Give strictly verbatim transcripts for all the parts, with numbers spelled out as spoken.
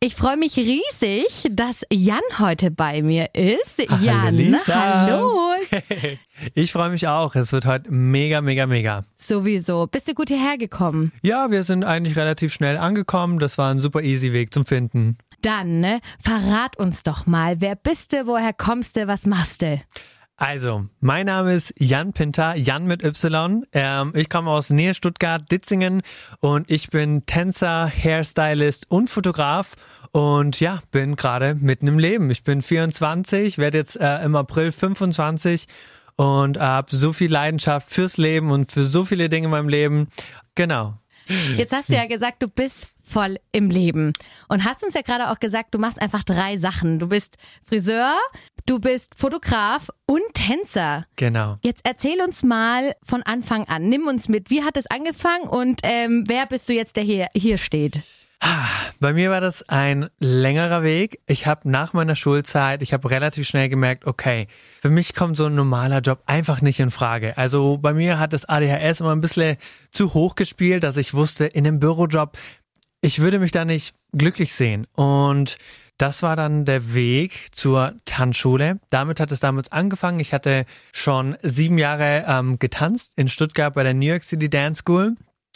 Ich freue mich riesig, dass Jan heute bei mir ist. Ach, Jan, Lisa. hallo. Ich freue mich auch. Es wird heute mega, mega, mega. Sowieso. Bist du gut hierher gekommen? Ja, wir sind eigentlich relativ schnell angekommen. Das war ein super easy Weg zum Finden. Dann, ne, verrat uns doch mal, wer bist du, woher kommst du, was machst du? Also, mein Name ist Jan Pinter, Jan mit Y. Ähm, ich komme aus Nähe Stuttgart, Ditzingen und ich bin Tänzer, Hairstylist und Fotograf und ja, bin gerade mitten im Leben. Ich bin vierundzwanzig, werde jetzt äh, im April fünfundzwanzig und habe so viel Leidenschaft fürs Leben und für so viele Dinge in meinem Leben. Genau. Jetzt hast du ja gesagt, du bist voll im Leben und hast uns ja gerade auch gesagt, du machst einfach drei Sachen. Du bist Friseur, du bist Fotograf und Tänzer. Genau. Jetzt erzähl uns mal von Anfang an. Nimm uns mit. Wie hat es angefangen und ähm, wer bist du jetzt, der hier, hier steht? Bei mir war das ein längerer Weg. Ich habe nach meiner Schulzeit, ich habe relativ schnell gemerkt, okay, für mich kommt so ein normaler Job einfach nicht in Frage. Also bei mir hat das A D H S immer ein bisschen zu hoch gespielt, dass ich wusste, in einem Bürojob, ich würde mich da nicht glücklich sehen. Und das war dann der Weg zur Tanzschule. Damit hat es damals angefangen. Ich hatte schon sieben Jahre ähm, getanzt in Stuttgart bei der New York City Dance School.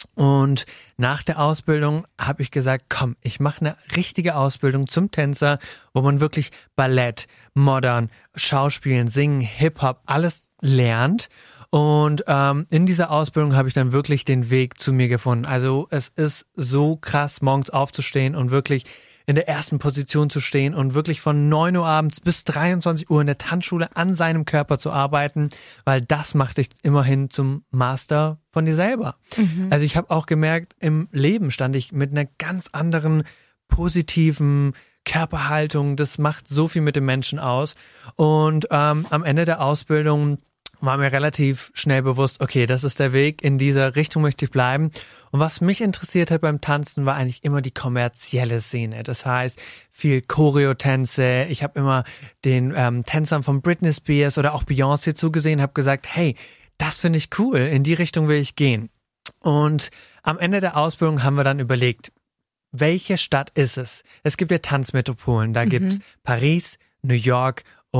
Und nach der Ausbildung habe ich gesagt, komm, ich mache eine richtige Ausbildung zum Tänzer, wo man wirklich Ballett, Modern, Schauspielen, Singen, Hip-Hop, alles lernt. Und ähm, in dieser Ausbildung habe ich dann wirklich den Weg zu mir gefunden. Also es ist so krass, morgens aufzustehen und wirklich in der ersten Position zu stehen und wirklich von neun Uhr abends bis dreiundzwanzig Uhr in der Tanzschule an seinem Körper zu arbeiten, weil das macht dich immerhin zum Master von dir selber. Mhm. Also ich habe auch gemerkt, im Leben stand ich mit einer ganz anderen positiven Körperhaltung. Das macht so viel mit dem Menschen aus. Und ähm, am Ende der Ausbildung war mir relativ schnell bewusst, okay, das ist der Weg, in dieser Richtung möchte ich bleiben. Und was mich interessiert hat beim Tanzen, war eigentlich immer die kommerzielle Szene. Das heißt, viel Choreotänze. Ich habe immer den ähm, Tänzern von Britney Spears oder auch Beyoncé zugesehen, habe gesagt, hey, das finde ich cool, in die Richtung will ich gehen. Und am Ende der Ausbildung haben wir dann überlegt, welche Stadt ist es? Es gibt ja Tanzmetropolen, da mhm. gibt's Paris, New York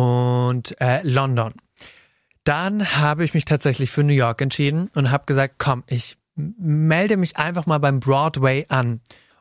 und äh, London. Dann habe ich mich tatsächlich für New York entschieden und habe gesagt, komm, ich melde mich einfach mal beim Broadway an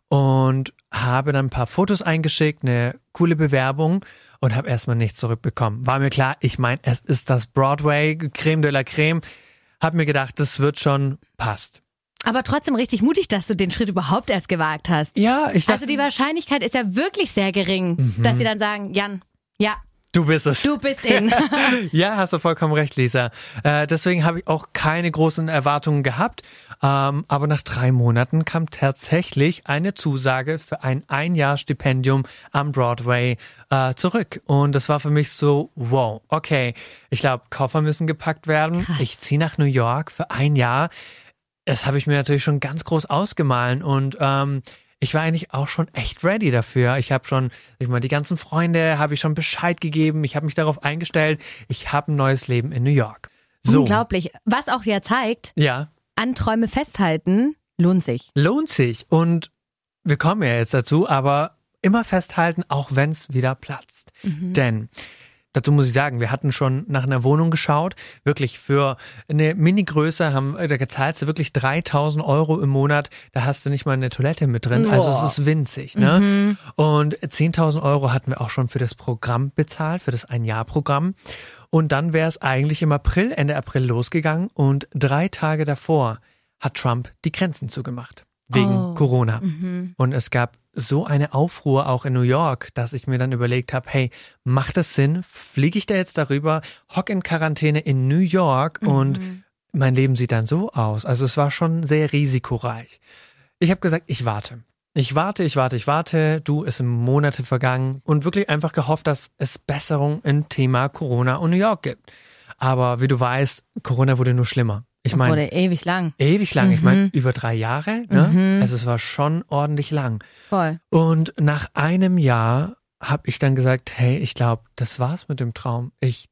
und habe dann ein paar Fotos eingeschickt, eine coole Bewerbung und habe erstmal nichts zurückbekommen. War mir klar, ich meine, es ist das Broadway, Creme de la Creme. Habe mir gedacht, das wird schon, passt. Aber trotzdem richtig mutig, dass du den Schritt überhaupt erst gewagt hast. Ja, ich dachte... Also die Wahrscheinlichkeit ist ja wirklich sehr gering, mhm. dass sie dann sagen, Jan, ja, du bist es. Du bist in. Ja, hast du vollkommen recht, Lisa. Äh, deswegen habe ich auch keine großen Erwartungen gehabt. Ähm, aber nach drei Monaten kam tatsächlich eine Zusage für ein Ein-Jahr-Stipendium am Broadway äh, zurück. Und das war für mich so, wow, okay, ich glaube, Koffer müssen gepackt werden. Krass. Ich ziehe nach New York für ein Jahr. Das habe ich mir natürlich schon ganz groß ausgemalt. Und ähm, ich war eigentlich auch schon echt ready dafür. Ich habe schon, ich meine, die ganzen Freunde habe ich schon Bescheid gegeben. Ich habe mich darauf eingestellt. Ich habe ein neues Leben in New York. So. Unglaublich. Was auch ja zeigt, ja. An Träume festhalten lohnt sich. Lohnt sich. Und wir kommen ja jetzt dazu, aber immer festhalten, auch wenn es wieder platzt. Mhm. Denn dazu muss ich sagen, wir hatten schon nach einer Wohnung geschaut. Wirklich für eine Mini-Größe haben, da zahlst du wirklich dreitausend Euro im Monat. Da hast du nicht mal eine Toilette mit drin. Also Boah. es ist winzig, ne? Mhm. Und zehntausend Euro hatten wir auch schon für das Programm bezahlt, für das Ein-Jahr-Programm. Und dann wäre es eigentlich im April, Ende April losgegangen. Und drei Tage davor hat Trump die Grenzen zugemacht. Wegen oh. Corona. Mhm. Und es gab so eine Aufruhr auch in New York, dass ich mir dann überlegt habe, hey, macht das Sinn? Fliege ich da jetzt darüber, hock in Quarantäne in New York mhm. und mein Leben sieht dann so aus. Also es war schon sehr risikoreich. Ich habe gesagt, ich warte. Ich warte, ich warte, ich warte. Du, es sind Monate vergangen und wirklich einfach gehofft, dass es Besserung im Thema Corona und New York gibt. Aber wie du weißt, Corona wurde nur schlimmer. Ich meine, wurde ewig lang. Ewig lang. Mhm. Ich meine, über drei Jahre. Ne? Mhm. Also es war schon ordentlich lang. Voll. Und nach einem Jahr habe ich dann gesagt, hey, ich glaube, das war's mit dem Traum. Ich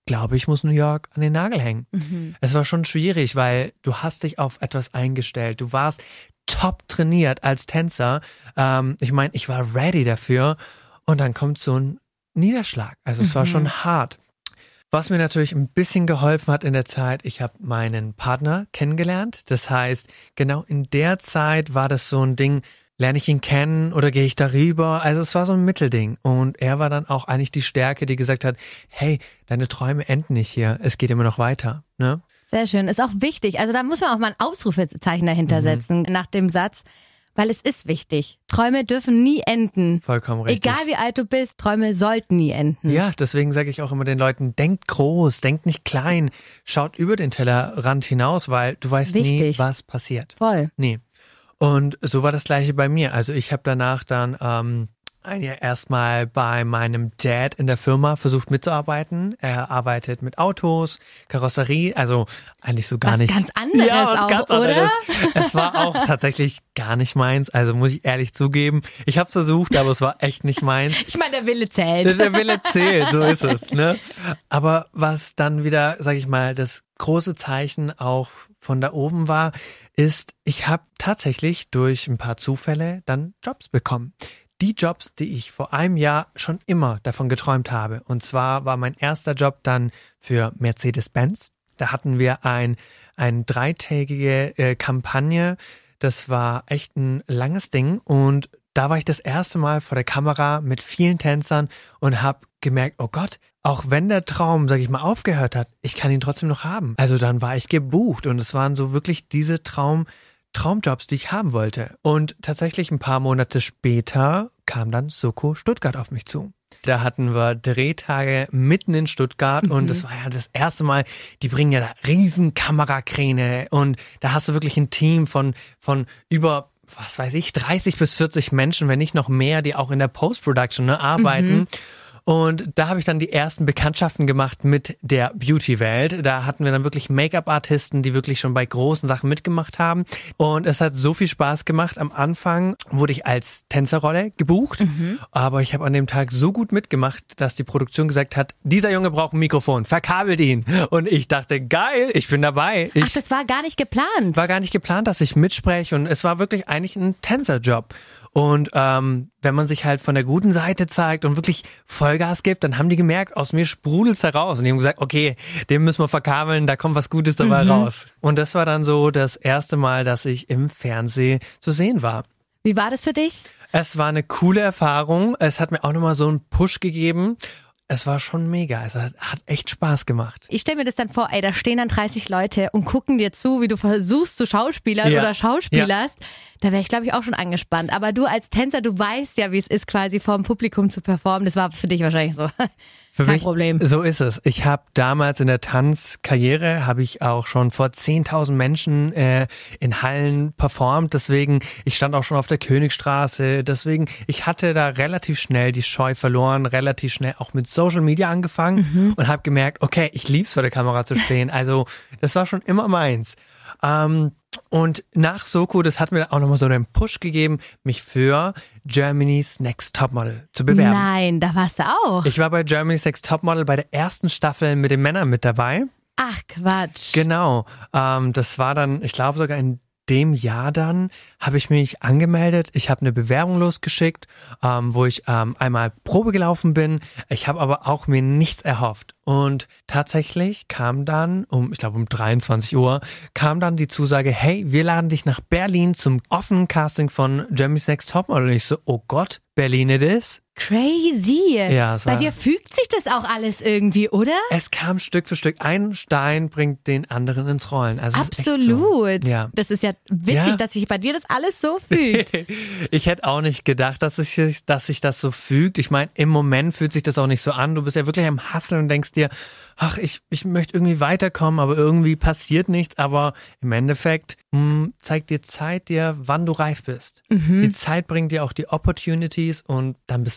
glaube, ich muss New York an den Nagel hängen. Mhm. Es war schon schwierig, weil du hast dich auf etwas eingestellt. Du warst top trainiert als Tänzer. Ähm, ich meine, ich war ready dafür. Und dann kommt so ein Niederschlag. Also es mhm. war schon hart. Was mir natürlich ein bisschen geholfen hat in der Zeit, ich habe meinen Partner kennengelernt. Das heißt, genau in der Zeit war das so ein Ding, lerne ich ihn kennen oder gehe ich darüber? Also es war so ein Mittelding. Und er war dann auch eigentlich die Stärke, die gesagt hat, hey, deine Träume enden nicht hier, es geht immer noch weiter. Ne? Sehr schön, ist auch wichtig. Also da muss man auch mal ein Ausrufezeichen dahinter mhm. setzen nach dem Satz. Weil es ist wichtig. Träume dürfen nie enden. Vollkommen richtig. Egal wie alt du bist, Träume sollten nie enden. Ja, deswegen sage ich auch immer den Leuten, denkt groß, denkt nicht klein. Schaut über den Tellerrand hinaus, weil du weißt wichtig. nie, was passiert. Voll. Nee. Und so war das Gleiche bei mir. Also ich habe danach dann ähm, ein Jahr erstmal bei meinem Dad in der Firma versucht mitzuarbeiten. Er arbeitet mit Autos, Karosserie, also eigentlich so gar was nicht. Ganz anderes ja, was auch, ganz oder? anderes. Es war auch tatsächlich gar nicht meins, also muss ich ehrlich zugeben. Ich habe es versucht, aber es war echt nicht meins. Ich meine, der Wille zählt. Der Wille zählt, so ist es. Ne? Aber was dann wieder, sag ich mal, das große Zeichen auch von da oben war, ist, ich habe tatsächlich durch ein paar Zufälle dann Jobs bekommen. Die Jobs, die ich vor einem Jahr schon immer davon geträumt habe. Und zwar war mein erster Job dann für Mercedes-Benz. Da hatten wir ein, eine dreitägige äh, Kampagne. Das war echt ein langes Ding. Und da war ich das erste Mal vor der Kamera mit vielen Tänzern und habe gemerkt, oh Gott, auch wenn der Traum, sag ich mal, aufgehört hat, ich kann ihn trotzdem noch haben. Also dann war ich gebucht und es waren so wirklich diese Traum Traumjobs, die ich haben wollte. Und tatsächlich ein paar Monate später kam dann Soko Stuttgart auf mich zu. Da hatten wir Drehtage mitten in Stuttgart mhm. und das war ja das erste Mal, die bringen ja da riesen Kamerakräne und da hast du wirklich ein Team von, von über, was weiß ich, dreißig bis vierzig Menschen, wenn nicht noch mehr, die auch in der Post-Production ne, arbeiten. Mhm. Und da habe ich dann die ersten Bekanntschaften gemacht mit der Beauty-Welt. Da hatten wir dann wirklich Make-up-Artisten, die wirklich schon bei großen Sachen mitgemacht haben. Und es hat so viel Spaß gemacht. Am Anfang wurde ich als Tänzerrolle gebucht. Mhm. Aber ich habe an dem Tag so gut mitgemacht, dass die Produktion gesagt hat, dieser Junge braucht ein Mikrofon, verkabelt ihn. Und ich dachte, geil, ich bin dabei. Ich Ach, das war gar nicht geplant? War gar nicht geplant, dass ich mitspreche. Und es war wirklich eigentlich ein Tänzerjob. Und ähm, wenn man sich halt von der guten Seite zeigt und wirklich Vollgas gibt, dann haben die gemerkt, aus mir sprudelt's heraus. Und die haben gesagt, okay, den müssen wir verkabeln, da kommt was Gutes dabei mhm. raus. Und das war dann so das erste Mal, dass ich im Fernsehen zu sehen war. Wie war das für dich? Es war eine coole Erfahrung. Es hat mir auch nochmal so einen Push gegeben. Es war schon mega. Es hat echt Spaß gemacht. Ich stelle mir das dann vor, ey, da stehen dann dreißig Leute und gucken dir zu, wie du versuchst zu schauspielern ja. oder schauspielerst. Ja. Da wäre ich, glaube ich, auch schon angespannt. Aber du als Tänzer, du weißt ja, wie es ist, quasi vor dem Publikum zu performen. Das war für dich wahrscheinlich so. Für Kein mich, Problem. So ist es. Ich habe damals in der Tanzkarriere, habe ich auch schon vor zehntausend Menschen äh, in Hallen performt. Deswegen, ich stand auch schon auf der Königstraße. Deswegen, ich hatte da relativ schnell die Scheu verloren, relativ schnell auch mit Social Media angefangen mhm. und habe gemerkt, okay, ich lieb's vor der Kamera zu stehen. Also das war schon immer meins. Ähm, Und nach Soko, das hat mir auch nochmal so einen Push gegeben, mich für Germany's Next Topmodel zu bewerben. Nein, da warst du auch. Ich war bei Germany's Next Topmodel bei der ersten Staffel mit den Männern mit dabei. Ach, Quatsch. Genau. Ähm, das war dann, ich glaube sogar in dem Jahr dann, habe ich mich angemeldet. Ich habe eine Bewerbung losgeschickt, ähm, wo ich ähm, einmal Probe gelaufen bin. Ich habe aber auch mir nichts erhofft. Und tatsächlich kam dann um, ich glaube um dreiundzwanzig Uhr, kam dann die Zusage, hey, wir laden dich nach Berlin zum offenen Casting von Germany's Next Topmodel. Und ich so, oh Gott, Berlin it is. Crazy. Ja, es war, bei dir fügt sich das auch alles irgendwie, oder? Es kam Stück für Stück. Ein Stein bringt den anderen ins Rollen. Also absolut. Ist so. Ja. Das ist ja witzig, ja. dass sich bei dir das alles so fügt. Ich hätte auch nicht gedacht, dass sich, dass sich das so fügt. Ich meine, im Moment fühlt sich das auch nicht so an. Du bist ja wirklich am Hasseln und denkst dir, ach, ich, ich möchte irgendwie weiterkommen, aber irgendwie passiert nichts. Aber im Endeffekt mh, zeigt dir Zeit dir, wann du reif bist. Mhm. Die Zeit bringt dir auch die Opportunities und dann bist du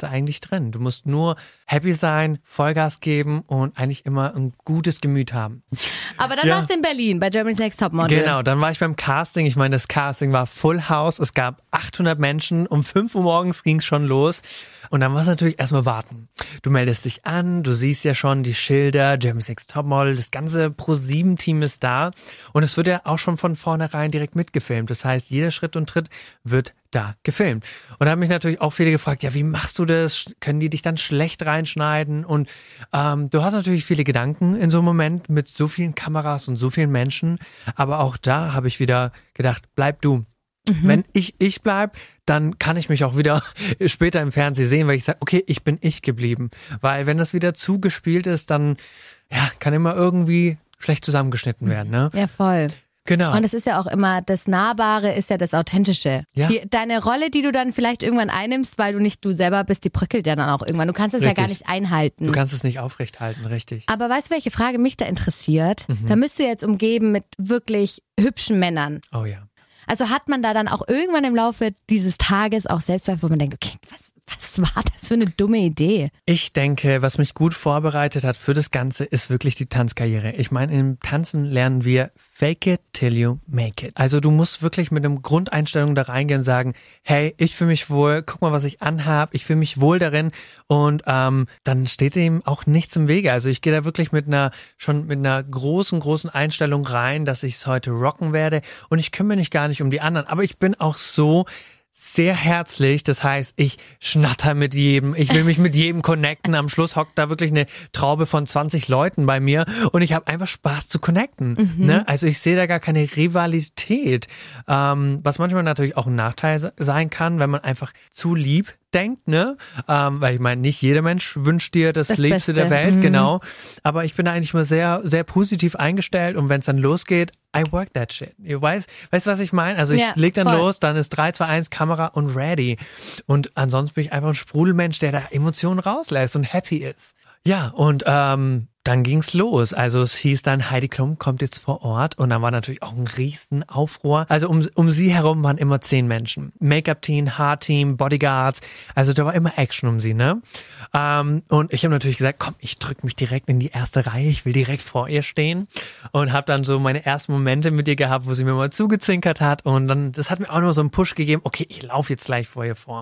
Sache eigentlich drin. Du musst nur happy sein, Vollgas geben und eigentlich immer ein gutes Gemüt haben. Aber dann ja. warst du in Berlin bei Germany's Next Topmodel. Genau, dann war ich beim Casting. Ich meine, das Casting war Full House. Es gab achthundert Menschen. Um fünf Uhr morgens ging es schon los. Und dann war es natürlich erstmal warten. Du meldest dich an, du siehst ja schon die Schilder, Germany's Next Topmodel, das ganze Pro sieben Team ist da. Und es wird ja auch schon von vornherein direkt mitgefilmt. Das heißt, jeder Schritt und Tritt wird da gefilmt. Und da haben mich natürlich auch viele gefragt, ja, wie machst du das? Können die dich dann schlecht reinschneiden? Und ähm, du hast natürlich viele Gedanken in so einem Moment mit so vielen Kameras und so vielen Menschen. Aber auch da habe ich wieder gedacht, bleib du. Mhm. Wenn ich ich bleib, dann kann ich mich auch wieder später im Fernsehen sehen, weil ich sage, okay, ich bin ich geblieben. Weil wenn das wieder zugespielt ist, dann ja, kann immer irgendwie schlecht zusammengeschnitten werden. Ne? Ja, voll. Genau. Und es ist ja auch immer, das Nahbare ist ja das Authentische. Ja. Die, deine Rolle, die du dann vielleicht irgendwann einnimmst, weil du nicht du selber bist, die bröckelt ja dann auch irgendwann. Du kannst es ja gar nicht einhalten. Du kannst es nicht aufrechthalten, richtig. Aber weißt du, welche Frage mich da interessiert? Mhm. Da bist du jetzt umgeben mit wirklich hübschen Männern. Oh ja. Also hat man da dann auch irgendwann im Laufe dieses Tages auch Selbstzweifel, wo man denkt, okay, was, was war das für eine dumme Idee? Ich denke, was mich gut vorbereitet hat für das Ganze, ist wirklich die Tanzkarriere. Ich meine, im Tanzen lernen wir fake it till you make it. Also du musst wirklich mit einer Grundeinstellung da reingehen und sagen, hey, ich fühle mich wohl, guck mal, was ich anhab, ich fühle mich wohl darin und ähm, dann steht dem auch nichts im Wege. Also ich gehe da wirklich mit einer, schon mit einer großen, großen Einstellung rein, dass ich es heute rocken werde und ich kümmere mich gar nicht um die anderen. Aber ich bin auch so sehr herzlich, das heißt, ich schnatter mit jedem, ich will mich mit jedem connecten. Am Schluss hockt da wirklich eine Traube von zwanzig Leuten bei mir und ich habe einfach Spaß zu connecten. Mhm. Ne? Also ich sehe da gar keine Rivalität, ähm, was manchmal natürlich auch ein Nachteil sein kann, wenn man einfach zu lieb denkt, ne? Ähm, weil ich meine, nicht jeder Mensch wünscht dir das, das Liebste Beste der Welt, mhm. genau. Aber ich bin da eigentlich mal sehr, sehr positiv eingestellt und wenn es dann losgeht, I work that shit. Du weißt, weißt du, was ich meine? Also ich ja, leg dann voll. los, dann ist drei, zwei, eins Kamera und ready. Und ansonsten bin ich einfach ein Sprudelmensch, der da Emotionen rauslässt und happy ist. Ja, und ähm, dann ging's los. Also es hieß dann, Heidi Klum kommt jetzt vor Ort und dann war natürlich auch ein riesen Aufruhr. Also um um sie herum waren immer zehn Menschen. Make-up-Team, Haarteam, Bodyguards. Also da war immer Action um sie, ne? Ähm, und ich habe natürlich gesagt, komm, ich drück mich direkt in die erste Reihe. Ich will direkt vor ihr stehen und habe dann so meine ersten Momente mit ihr gehabt, wo sie mir mal zugezinkert hat und dann, das hat mir auch noch so einen Push gegeben. Okay, ich laufe jetzt gleich vor ihr vor.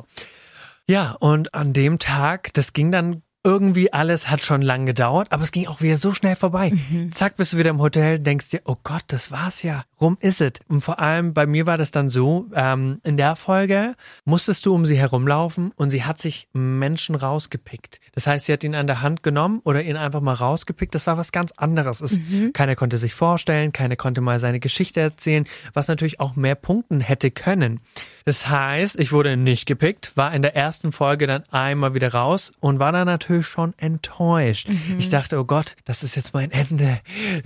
Ja, und an dem Tag, das ging dann irgendwie alles, hat schon lang gedauert, aber es ging auch wieder so schnell vorbei. Mhm. Zack, bist du wieder im Hotel, denkst dir, oh Gott, das war's ja. Rum ist es. Und vor allem bei mir war das dann so, ähm, in der Folge musstest du um sie herumlaufen und sie hat sich Menschen rausgepickt. Das heißt, sie hat ihn an der Hand genommen oder ihn einfach mal rausgepickt. Das war was ganz anderes. Es, mhm. Keiner konnte sich vorstellen, keiner konnte mal seine Geschichte erzählen, was natürlich auch mehr punkten hätte können. Das heißt, ich wurde nicht gepickt, war in der ersten Folge dann einmal wieder raus und war dann natürlich schon enttäuscht. Mhm. Ich dachte, oh Gott, das ist jetzt mein Ende.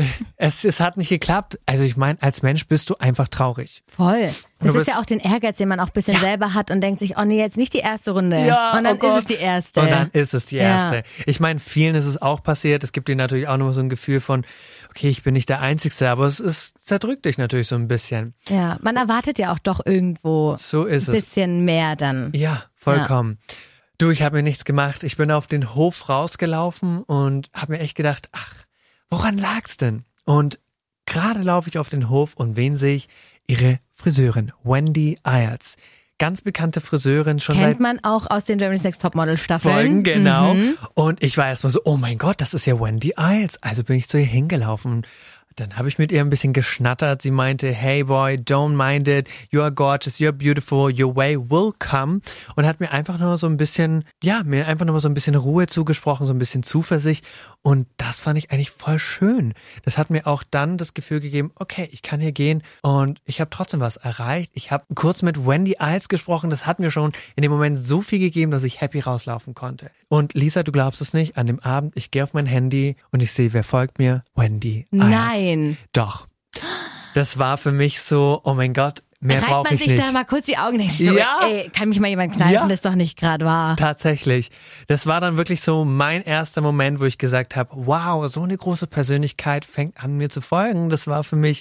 Es, es hat nicht geklappt. Also ich meine, als Mensch bist du einfach traurig. Voll. Das ist ja auch den Ehrgeiz, den man auch ein bisschen ja. selber hat und denkt sich, oh nee, jetzt nicht die erste Runde. Ja, und dann oh ist es die erste. Und dann ist es die erste. Ja. Ich meine, vielen ist es auch passiert. Es gibt dir natürlich auch noch so ein Gefühl von, okay, ich bin nicht der Einzige, aber es ist, zerdrückt dich natürlich so ein bisschen. Ja, man erwartet ja auch doch irgendwo so ist ein bisschen es. mehr dann. Ja, vollkommen. Ja. Du, ich habe mir nichts gemacht. Ich bin auf den Hof rausgelaufen und habe mir echt gedacht, ach, woran lag's denn? Und gerade laufe ich auf den Hof und wen sehe ich? Ihre Friseurin, Wendy Iles. Ganz bekannte Friseurin. Schon Kennt seit man auch aus den Germany's Next Topmodel Staffeln. Folgen, genau. Mhm. Und ich war erstmal so, oh mein Gott, das ist ja Wendy Iles. Also bin ich zu ihr hingelaufen. Dann habe ich mit ihr ein bisschen geschnattert. Sie meinte, hey boy, don't mind it. You are gorgeous, you're beautiful, your way will come. Und hat mir einfach nur so ein bisschen, ja, mir einfach nur so ein bisschen Ruhe zugesprochen, so ein bisschen Zuversicht. Und das fand ich eigentlich voll schön. Das hat mir auch dann das Gefühl gegeben, okay, ich kann hier gehen und ich habe trotzdem was erreicht. Ich habe kurz mit Wendy Iles gesprochen. Das hat mir schon in dem Moment so viel gegeben, dass ich happy rauslaufen konnte. Und Lisa, du glaubst es nicht, an dem Abend, ich gehe auf mein Handy und ich sehe, wer folgt mir? Wendy Iles. Nein. Doch. Das war für mich so, oh mein Gott, mehr brauche ich nicht. Reibt man sich da mal kurz die Augen, denkst du so, ja. ey, kann mich mal jemand kneifen, ja. Das ist doch nicht gerade wahr. Tatsächlich. Das war dann wirklich so mein erster Moment, wo ich gesagt habe, wow, so eine große Persönlichkeit fängt an mir zu folgen. Das war für mich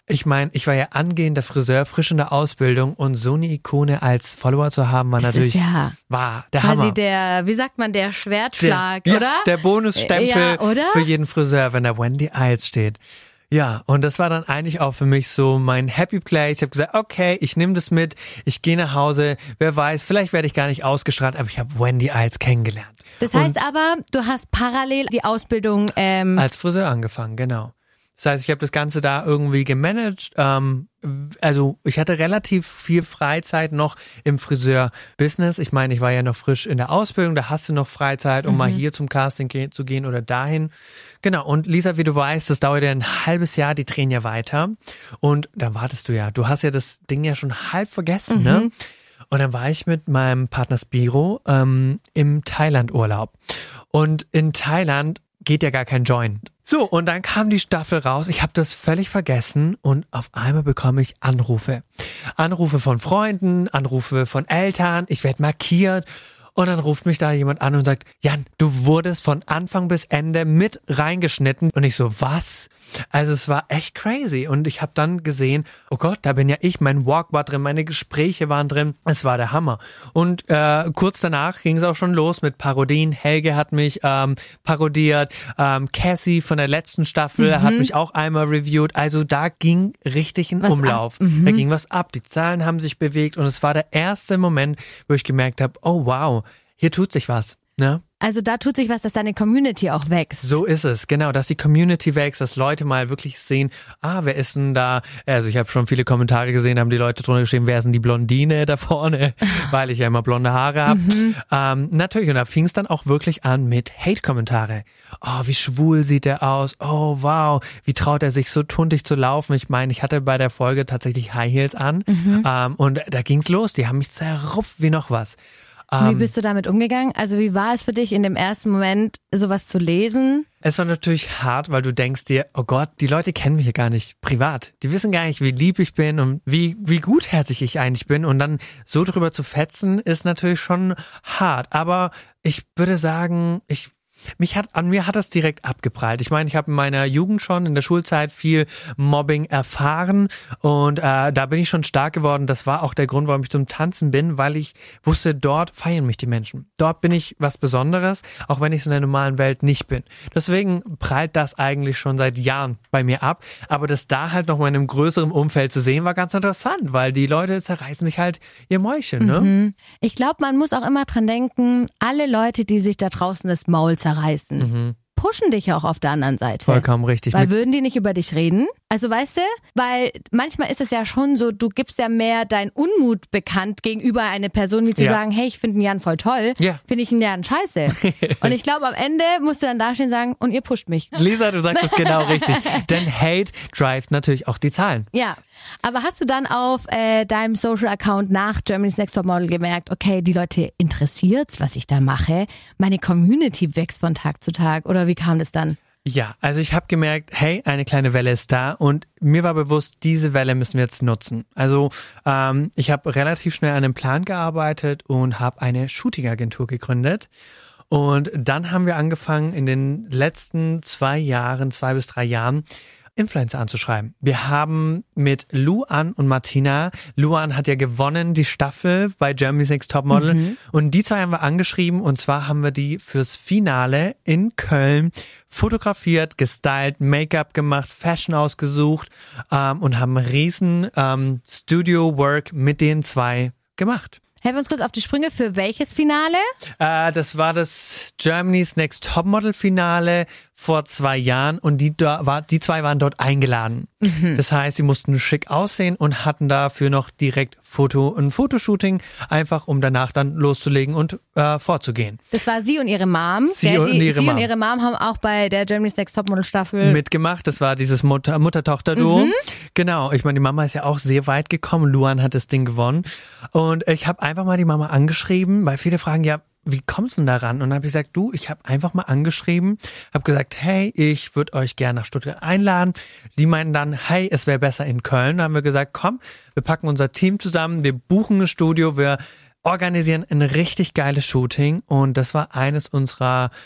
ich meine, ich war ja angehender Friseur, frisch in der Ausbildung und so eine Ikone als Follower zu haben, war das natürlich, ist ja war der quasi Hammer. der, wie sagt man, der Schwertschlag, der, oder? Ja, der Bonusstempel ja, oder? für jeden Friseur, wenn da Wendy Iles steht. Ja, und das war dann eigentlich auch für mich so mein Happy Place. Ich habe gesagt, okay, ich nehme das mit, ich gehe nach Hause, wer weiß, vielleicht werde ich gar nicht ausgestrahlt, aber ich habe Wendy Iles kennengelernt. Das heißt und aber, du hast parallel die Ausbildung ähm als Friseur angefangen, genau. Das heißt, ich habe das Ganze da irgendwie gemanagt. Ähm, also ich hatte relativ viel Freizeit noch im Friseur-Business. Ich meine, ich war ja noch frisch in der Ausbildung, da hast du noch Freizeit, um mhm. mal hier zum Casting ge- zu gehen oder dahin. Genau, und Lisa, wie du weißt, das dauert ja ein halbes Jahr, die drehen ja weiter. Und dann wartest du ja, du hast ja das Ding ja schon halb vergessen, mhm. ne? Und dann war ich mit meinem Partner Spiro ähm, im Thailand-Urlaub. Und in Thailand geht ja gar kein Joint. So, und dann kam die Staffel raus. Ich habe das völlig vergessen und auf einmal bekomme ich Anrufe. Anrufe von Freunden, Anrufe von Eltern. Ich werde markiert. Und dann ruft mich da jemand an und sagt, Jan, du wurdest von Anfang bis Ende mit reingeschnitten. Und ich so, was? Also es war echt crazy. Und ich habe dann gesehen, oh Gott, da bin ja ich, mein Walk war drin, meine Gespräche waren drin. Es war der Hammer. Und äh, kurz danach ging es auch schon los mit Parodien. Helge hat mich ähm, parodiert. Ähm, Cassie von der letzten Staffel mhm. hat mich auch einmal reviewed. Also da ging richtig ein was Umlauf. Mhm. Da ging was ab. Die Zahlen haben sich bewegt. Und es war der erste Moment, wo ich gemerkt habe, oh wow, hier tut sich was, ne? Also da tut sich was, dass deine Community auch wächst. So ist es, genau, dass die Community wächst, dass Leute mal wirklich sehen, ah, wer ist denn da? Also ich habe schon viele Kommentare gesehen, haben die Leute drunter geschrieben, wer ist denn die Blondine da vorne? Weil ich ja immer blonde Haare habe. Mhm. Ähm, natürlich, und da fing es dann auch wirklich an mit Hate-Kommentare. Oh, wie schwul sieht er aus? Oh, wow, wie traut er sich so tuntig zu laufen? Ich meine, ich hatte bei der Folge tatsächlich High Heels an mhm. ähm, und da ging's los, die haben mich zerrupft wie noch was. Wie bist du damit umgegangen? Also wie war es für dich in dem ersten Moment, sowas zu lesen? Es war natürlich hart, weil du denkst dir, oh Gott, die Leute kennen mich ja gar nicht privat. Die wissen gar nicht, wie lieb ich bin und wie wie gutherzig ich eigentlich bin. Und dann so drüber zu fetzen, ist natürlich schon hart. Aber ich würde sagen, ich Mich hat, an mir hat das direkt abgeprallt. Ich meine, ich habe in meiner Jugend schon, in der Schulzeit viel Mobbing erfahren und äh, da bin ich schon stark geworden. Das war auch der Grund, warum ich zum Tanzen bin, weil ich wusste, dort feiern mich die Menschen. Dort bin ich was Besonderes, auch wenn ich es in der normalen Welt nicht bin. Deswegen prallt das eigentlich schon seit Jahren bei mir ab. Aber das da halt noch mal in einem größeren Umfeld zu sehen, war ganz interessant, weil die Leute zerreißen sich halt ihr Mäulchen. Ne? Mhm. Ich glaube, man muss auch immer dran denken, alle Leute, die sich da draußen das Maul zerreißen, reißen. Mhm. Pushen dich auch auf der anderen Seite. Vollkommen richtig. Weil würden die nicht über dich reden? Also weißt du, weil manchmal ist es ja schon so, du gibst ja mehr deinen Unmut bekannt gegenüber einer Person, wie zu ja. sagen, hey, ich finde den Jan voll toll, ja. finde ich den Jan scheiße. Und ich glaube, am Ende musst du dann dastehen und sagen, und ihr pusht mich. Lisa, du sagst das genau richtig. Denn Hate drivet natürlich auch die Zahlen. Ja, aber hast du dann auf äh, deinem Social-Account nach Germany's Next Topmodel gemerkt, okay, die Leute interessiert's, was ich da mache, meine Community wächst von Tag zu Tag, oder wie kam das dann? Ja, also ich habe gemerkt, hey, eine kleine Welle ist da und mir war bewusst, diese Welle müssen wir jetzt nutzen. Also ähm, ich habe relativ schnell an einem Plan gearbeitet und habe eine Shooting-Agentur gegründet. Und dann haben wir angefangen, in den letzten zwei Jahren, zwei bis drei Jahren, Influencer anzuschreiben. Wir haben mit Luan und Martina, Luan hat ja gewonnen die Staffel bei Germany's Next Topmodel mhm. und die zwei haben wir angeschrieben und zwar haben wir die fürs Finale in Köln fotografiert, gestylt, Make-up gemacht, Fashion ausgesucht ähm, und haben riesen ähm, Studio-Work mit den zwei gemacht. Helfen wir uns kurz auf die Sprünge. Für welches Finale? Äh, das war das Germany's Next Topmodel Finale vor zwei Jahren und die, da war, die zwei waren dort eingeladen. Mhm. Das heißt, sie mussten schick aussehen und hatten dafür noch direkt Foto, ein Fotoshooting, einfach um danach dann loszulegen und äh, vorzugehen. Das war sie und ihre Mom. Sie, ja, und, die, ihre sie Mom. und ihre Mom haben auch bei der Germany's Next Topmodel Staffel mitgemacht. Das war dieses Mutter, Mutter-Tochter-Duo. Mhm. Genau. Ich meine, die Mama ist ja auch sehr weit gekommen. Luan hat das Ding gewonnen. Und ich habe einfach mal die Mama angeschrieben, weil viele fragen ja, wie kommst du denn daran? Und dann habe ich gesagt, du, ich habe einfach mal angeschrieben, habe gesagt, hey, ich würde euch gerne nach Stuttgart einladen. Die meinten dann, hey, es wäre besser in Köln. Dann haben wir gesagt, komm, wir packen unser Team zusammen, wir buchen ein Studio, wir organisieren ein richtig geiles Shooting. Und das war eines unserer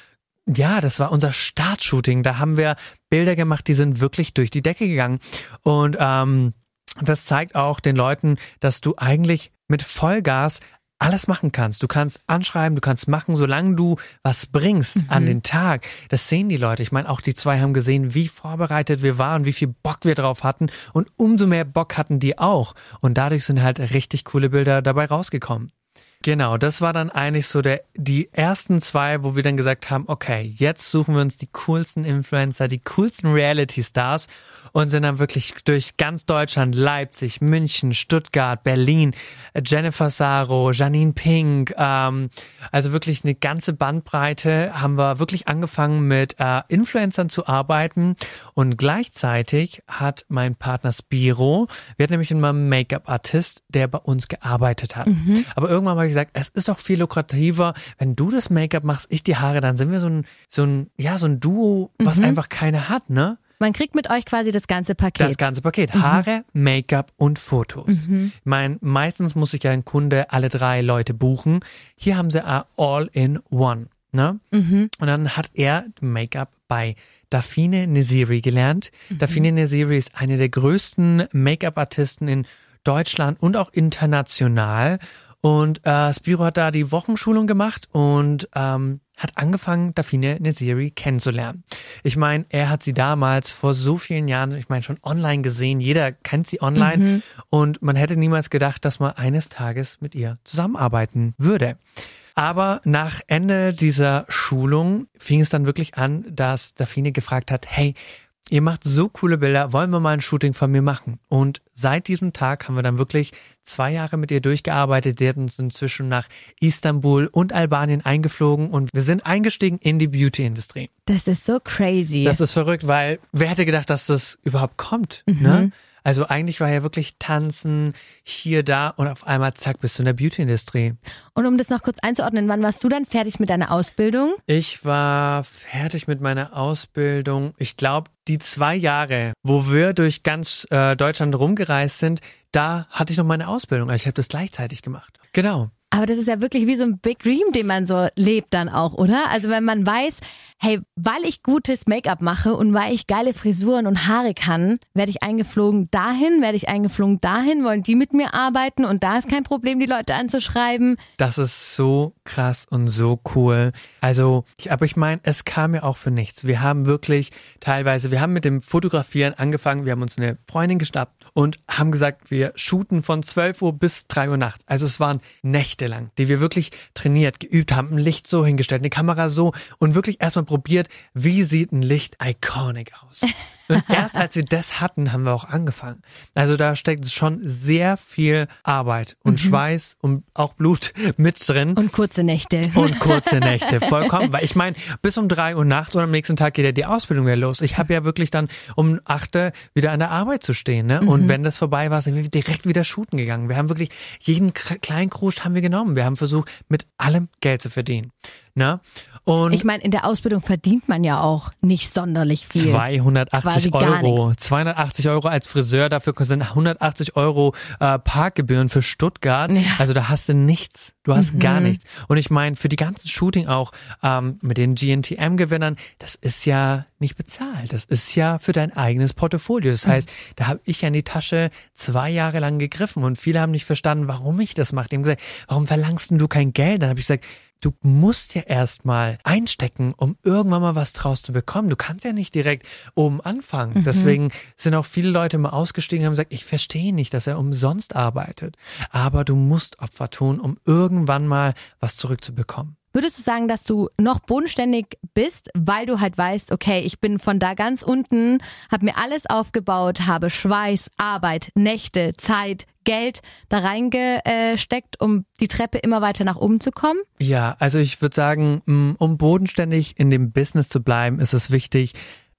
ja, das war unser Startshooting. Da haben wir Bilder gemacht, die sind wirklich durch die Decke gegangen. Und ähm, das zeigt auch den Leuten, dass du eigentlich mit Vollgas alles machen kannst. Du kannst anschreiben, du kannst machen, solange du was bringst mhm. an den Tag. Das sehen die Leute. Ich meine, auch die zwei haben gesehen, wie vorbereitet wir waren, wie viel Bock wir drauf hatten. Und umso mehr Bock hatten die auch. Und dadurch sind halt richtig coole Bilder dabei rausgekommen. Genau, das war dann eigentlich so der die ersten zwei, wo wir dann gesagt haben, okay, jetzt suchen wir uns die coolsten Influencer, die coolsten Reality-Stars und sind dann wirklich durch ganz Deutschland, Leipzig, München, Stuttgart, Berlin, Jennifer Saro, Janine Pink, ähm, also wirklich eine ganze Bandbreite, haben wir wirklich angefangen mit äh, Influencern zu arbeiten und gleichzeitig hat mein Partner Spiro, wir hatten nämlich immer einen Make-up-Artist, der bei uns gearbeitet hat. Mhm. Aber irgendwann habe ich gesagt, es ist doch viel lukrativer, wenn du das Make-up machst, ich die Haare, dann sind wir so ein, so ein, ja, so ein Duo, was mhm. einfach keiner hat, ne? Man kriegt mit euch quasi das ganze Paket. Das ganze Paket. Mhm. Haare, Make-up und Fotos. Mhm. Ich meine, meistens muss sich ja ein Kunde alle drei Leute buchen. Hier haben sie all in one, ne? Mhm. Und dann hat er Make-up bei Dafine Neziri gelernt. Mhm. Dafine Neziri ist eine der größten Make-up-Artisten in Deutschland und auch international. Und äh, Spiro hat da die Wochenschulung gemacht und ähm, hat angefangen, Dafine Neziri kennenzulernen. Ich meine, er hat sie damals vor so vielen Jahren, ich meine, schon online gesehen. Jeder kennt sie online. Mhm. Und man hätte niemals gedacht, dass man eines Tages mit ihr zusammenarbeiten würde. Aber nach Ende dieser Schulung fing es dann wirklich an, dass Dafine gefragt hat, hey, ihr macht so coole Bilder, wollen wir mal ein Shooting von mir machen? Und seit diesem Tag haben wir dann wirklich zwei Jahre mit ihr durchgearbeitet. Sie hat uns inzwischen nach Istanbul und Albanien eingeflogen und wir sind eingestiegen in die Beauty-Industrie. Das ist so crazy. Das ist verrückt, weil wer hätte gedacht, dass das überhaupt kommt, mhm. ne? Also eigentlich war ja wirklich Tanzen hier, da und auf einmal zack, bist du in der Beauty-Industrie. Und um das noch kurz einzuordnen, wann warst du dann fertig mit deiner Ausbildung? Ich war fertig mit meiner Ausbildung. Ich glaube, die zwei Jahre, wo wir durch ganz äh, Deutschland rumgereist sind, da hatte ich noch meine Ausbildung. Also ich habe das gleichzeitig gemacht. Genau. Aber das ist ja wirklich wie so ein Big Dream, den man so lebt dann auch, oder? Also wenn man weiß, hey, weil ich gutes Make-up mache und weil ich geile Frisuren und Haare kann, werde ich eingeflogen dahin, werde ich eingeflogen dahin, wollen die mit mir arbeiten und da ist kein Problem, die Leute anzuschreiben. Das ist so krass und so cool. Also, ich, aber ich meine, es kam ja auch für nichts. Wir haben wirklich teilweise, wir haben mit dem Fotografieren angefangen, wir haben uns eine Freundin geschnappt und haben gesagt, wir shooten von zwölf Uhr bis drei Uhr nachts. Also es waren Nächte lang, die wir wirklich trainiert, geübt haben, ein Licht so hingestellt, eine Kamera so und wirklich erstmal probiert, wie sieht ein Licht iconic aus. Und erst als wir das hatten, haben wir auch angefangen. Also da steckt schon sehr viel Arbeit und mhm. Schweiß und auch Blut mit drin. Und kurze Nächte. Und kurze Nächte, vollkommen. Weil ich meine, bis um drei Uhr nachts oder am nächsten Tag geht ja die Ausbildung wieder los. Ich habe ja wirklich dann um acht Uhr wieder an der Arbeit zu stehen. Ne? Und mhm. wenn das vorbei war, sind wir direkt wieder shooten gegangen. Wir haben wirklich jeden kleinen Krusch haben wir genommen. Wir haben versucht, mit allem Geld zu verdienen. Ne? Und ich meine, in der Ausbildung verdient man ja auch nicht sonderlich viel. zweihundertachtzig Euro. zweihundertachtzig Euro als Friseur, dafür sind hundertachtzig Euro äh, Parkgebühren für Stuttgart. Ja. Also da hast du nichts. Du hast mhm. gar nichts. Und ich meine, für die ganzen Shooting auch ähm, mit den G N T M-Gewinnern, das ist ja nicht bezahlt. Das ist ja für dein eigenes Portfolio. Das heißt, mhm. da habe ich ja in die Tasche zwei Jahre lang gegriffen und viele haben nicht verstanden, warum ich das mache. Die haben gesagt, warum verlangst denn du kein Geld? Dann habe ich gesagt, du musst ja erstmal einstecken, um irgendwann mal was draus zu bekommen. Du kannst ja nicht direkt oben anfangen. Mhm. Deswegen sind auch viele Leute mal ausgestiegen und haben gesagt, ich verstehe nicht, dass er umsonst arbeitet. Aber du musst Opfer tun, um irgendwann mal was zurückzubekommen. Würdest du sagen, dass du noch bodenständig bist, weil du halt weißt, okay, ich bin von da ganz unten, habe mir alles aufgebaut, habe Schweiß, Arbeit, Nächte, Zeit, Geld da reingesteckt, um die Treppe immer weiter nach oben zu kommen? Ja, also ich würde sagen, um bodenständig in dem Business zu bleiben, ist es wichtig,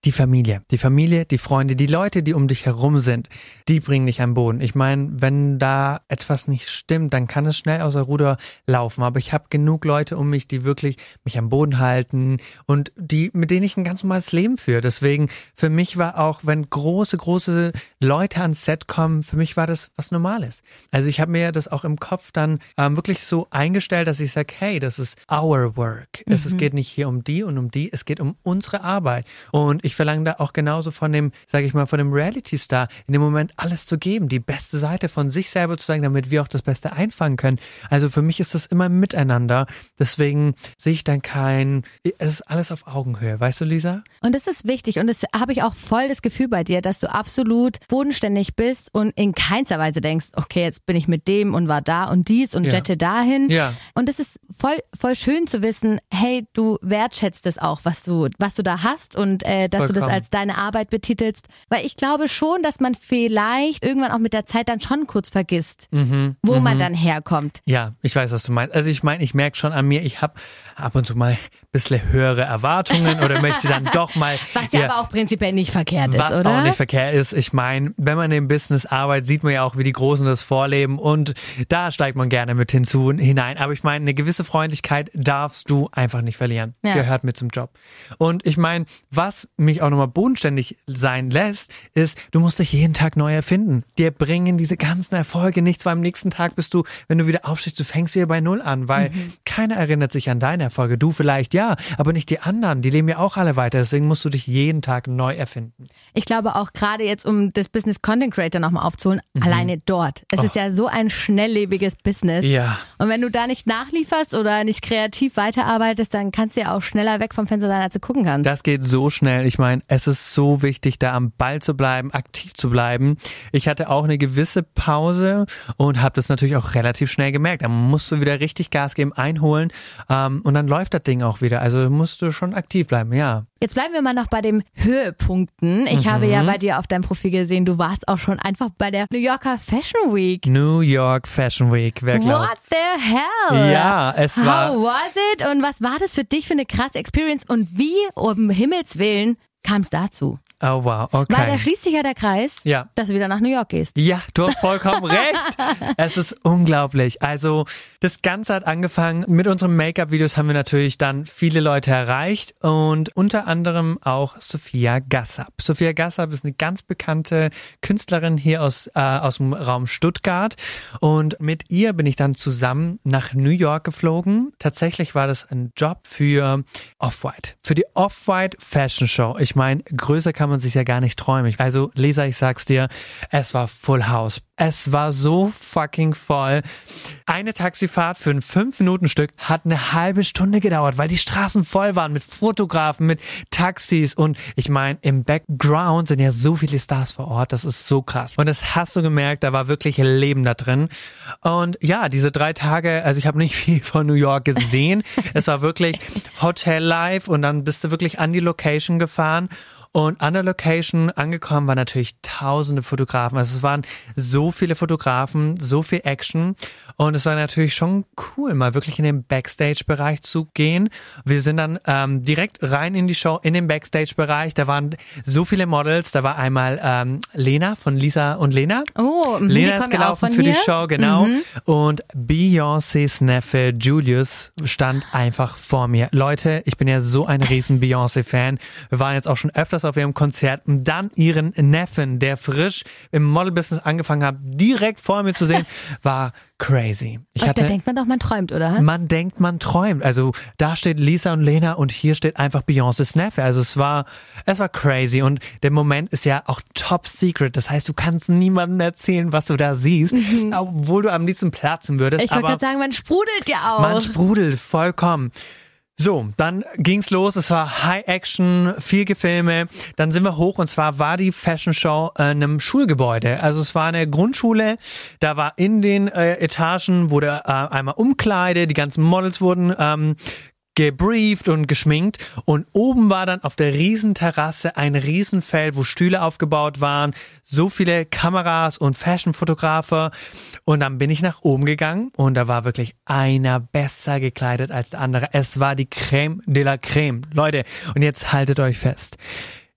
die Familie. Die Familie, die Freunde, die Leute, die um dich herum sind, die bringen dich am Boden. Ich meine, wenn da etwas nicht stimmt, dann kann es schnell außer Ruder laufen. Aber ich habe genug Leute um mich, die wirklich mich am Boden halten und die, mit denen ich ein ganz normales Leben führe. Deswegen, für mich war auch, wenn große, große Leute ans Set kommen, für mich war das was Normales. Also ich habe mir das auch im Kopf dann ähm, wirklich so eingestellt, dass ich sage, hey, das ist our work. Mhm. Es, es geht nicht hier um die und um die, es geht um unsere Arbeit. Und ich verlange da auch genauso von dem, sage ich mal, von dem Reality-Star, in dem Moment alles zu geben, die beste Seite von sich selber zu sagen, damit wir auch das Beste einfangen können. Also für mich ist das immer miteinander. Deswegen sehe ich dann kein, es ist alles auf Augenhöhe. Weißt du, Lisa? Und das ist wichtig und das habe ich auch voll das Gefühl bei dir, dass du absolut bodenständig bist und in keinster Weise denkst, okay, jetzt bin ich mit dem und war da und dies und ja. jette dahin. Ja. Und es ist voll, voll schön zu wissen, hey, du wertschätzt es auch, was du, was du da hast und äh, dass Vollkommen. du das als deine Arbeit betitelst. Weil ich glaube schon, dass man vielleicht irgendwann auch mit der Zeit dann schon kurz vergisst, mhm, wo mhm. man dann herkommt. Ja, ich weiß, was du meinst. Also ich meine, ich merke schon an mir, ich habe ab und zu mal ein bisschen höhere Erwartungen oder möchte dann doch mal... Was ja, ja aber auch prinzipiell nicht verkehrt ist, was oder? Was auch nicht verkehrt ist. Ich meine, wenn man im Business arbeitet, sieht man ja auch, wie die Großen das vorleben und da steigt man gerne mit hinzu und hinein. Aber ich meine, eine gewisse Freundlichkeit darfst du einfach nicht verlieren. Ja. Gehört mit zum Job. Und ich meine, was mich auch nochmal bodenständig sein lässt, ist, du musst dich jeden Tag neu erfinden. Dir bringen diese ganzen Erfolge nichts, weil am nächsten Tag bist du, wenn du wieder aufstehst, du fängst wieder bei Null an, weil mhm. keiner erinnert sich an deine Erfolge. Du vielleicht ja, aber nicht die anderen. Die leben ja auch alle weiter. Deswegen musst du dich jeden Tag neu erfinden. Ich glaube auch gerade jetzt, um das Business Content Creator nochmal aufzuholen, mhm. alleine dort. Es oh. ist ja so ein schnelllebiges Business. Ja. Und wenn du da nicht nachlieferst oder nicht kreativ weiterarbeitest, dann kannst du ja auch schneller weg vom Fenster sein, als du gucken kannst. Das geht so schnell. Ich meine, es ist so wichtig, da am Ball zu bleiben, aktiv zu bleiben. Ich hatte auch eine gewisse Pause und habe das natürlich auch relativ schnell gemerkt. Da musst du wieder richtig Gas geben, einholen ähm, und dann läuft das Ding auch wieder. Also musst du schon aktiv bleiben, ja. Jetzt bleiben wir mal noch bei den Höhepunkten. Ich mhm. habe ja bei dir auf deinem Profil gesehen, du warst auch schon einfach bei der New Yorker Fashion Week. New York Fashion Week, wer glaubt? What the hell? Ja, es war... How was it? Und was war das für dich für eine krasse Experience? Und wie, um Himmels Willen, kam es dazu? Oh wow, okay. Weil da schließt sich ja der Kreis, ja. dass du wieder nach New York gehst. Ja, du hast vollkommen recht. Es ist unglaublich. Also das Ganze hat angefangen, mit unseren Make-up-Videos haben wir natürlich dann viele Leute erreicht und unter anderem auch Sophia Gassab. Sophia Gassab ist eine ganz bekannte Künstlerin hier aus, äh, aus dem Raum Stuttgart und mit ihr bin ich dann zusammen nach New York geflogen. Tatsächlich war das ein Job für Off-White, für die Off-White Fashion Show. Ich meine, größer kann man sich ja gar nicht träumen. Also Lisa, ich sag's dir, es war Full House. Es war so fucking voll. Eine Taxifahrt für ein fünf Minuten Stück hat eine halbe Stunde gedauert, weil die Straßen voll waren mit Fotografen, mit Taxis und ich meine, im Background sind ja so viele Stars vor Ort, das ist so krass. Und das hast du gemerkt, da war wirklich Leben da drin. Und ja, diese drei Tage, also ich habe nicht viel von New York gesehen. Es war wirklich Hotel Life und dann bist du wirklich an die Location gefahren. Und an der Location angekommen waren natürlich tausende Fotografen. Also es waren so viele Fotografen, so viel Action. Und es war natürlich schon cool, mal wirklich in den Backstage-Bereich zu gehen. Wir sind dann ähm, direkt rein in die Show, in den Backstage-Bereich. Da waren so viele Models. Da war einmal ähm, Lena von Lisa und Lena. Oh, Lena ist gelaufen für hier? die Show, genau. Mhm. Und Beyoncés Neffe Julius stand einfach vor mir. Leute, ich bin ja so ein riesen Beyoncé-Fan. Wir waren jetzt auch schon öfters auf ihrem Konzert und dann ihren Neffen, der frisch im Model-Business angefangen hat, direkt vor mir zu sehen, war crazy. Ich und hatte, da denkt man doch, man träumt, oder? Man denkt, man träumt. Also da steht Lisa und Lena und hier steht einfach Beyoncés Neffe. Also es war, es war crazy und der Moment ist ja auch top secret. Das heißt, du kannst niemandem erzählen, was du da siehst, mhm. obwohl du am liebsten platzen würdest. Ich wollte gerade sagen, man sprudelt ja auch. Man sprudelt vollkommen. So, dann ging's los. Es war High Action, viel Gefilme. Dann sind wir hoch und zwar war die Fashion Show in einem Schulgebäude. Also es war eine Grundschule. Da war in den äh, Etagen wurde äh, einmal Umkleide, die ganzen Models wurden ähm, gebrieft und geschminkt und oben war dann auf der Riesenterrasse ein Riesenfeld, wo Stühle aufgebaut waren, so viele Kameras und Fashion-Fotografer und dann bin ich nach oben gegangen und da war wirklich einer besser gekleidet als der andere. Es war die Crème de la Crème. Leute, und jetzt haltet euch fest.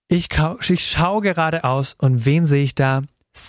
Ich, kau- ich schaue geradeaus und wen sehe ich da?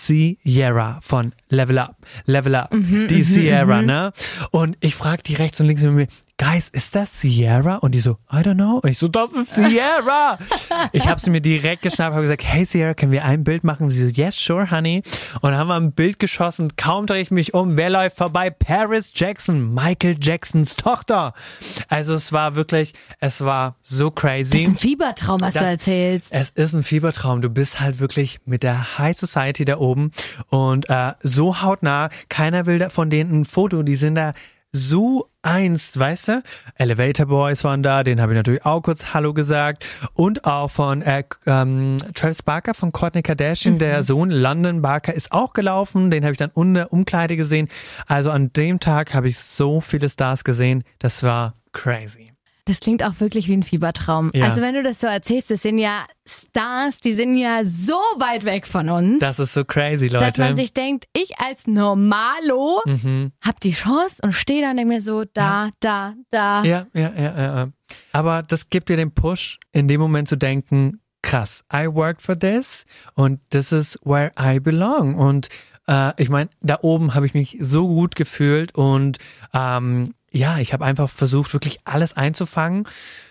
Sierra von Level Up. Level Up. Mhm, die Sierra, mhm. ne? Und ich frage die rechts und links mit mir, Guys, ist das Sierra? Und die so, I don't know. Und ich so, das ist Sierra. Ich habe sie mir direkt geschnappt, habe gesagt, hey Sierra, können wir ein Bild machen? Und sie so, yes, sure, honey. Und dann haben wir ein Bild geschossen. Kaum drehe ich mich um. Wer läuft vorbei? Paris Jackson, Michael Jacksons Tochter. Also es war wirklich, es war so crazy. Das ist ein Fiebertraum, was das, du erzählst. Es ist ein Fiebertraum. Du bist halt wirklich mit der High Society da oben und äh, so hautnah. Keiner will da von denen ein Foto. Die sind da so einst, weißt du? Elevator Boys waren da, den habe ich natürlich auch kurz Hallo gesagt. Und auch von äh, ähm, Travis Barker von Kourtney Kardashian, mhm. der Sohn London Barker ist auch gelaufen. Den habe ich dann unter Umkleide gesehen. Also an dem Tag habe ich so viele Stars gesehen. Das war crazy. Das klingt auch wirklich wie ein Fiebertraum. Ja. Also wenn du das so erzählst, das sind ja Stars, die sind ja so weit weg von uns. Das ist so crazy, Leute. Dass man sich denkt, ich als Normalo mhm. hab die Chance und stehe da und denke mir so, da, ja. da, da. Ja, ja, ja, ja. Aber das gibt dir den Push, in dem Moment zu denken, krass, I worked for this und this is where I belong. Und äh, ich meine, da oben habe ich mich so gut gefühlt und ähm, ja, ich habe einfach versucht, wirklich alles einzufangen.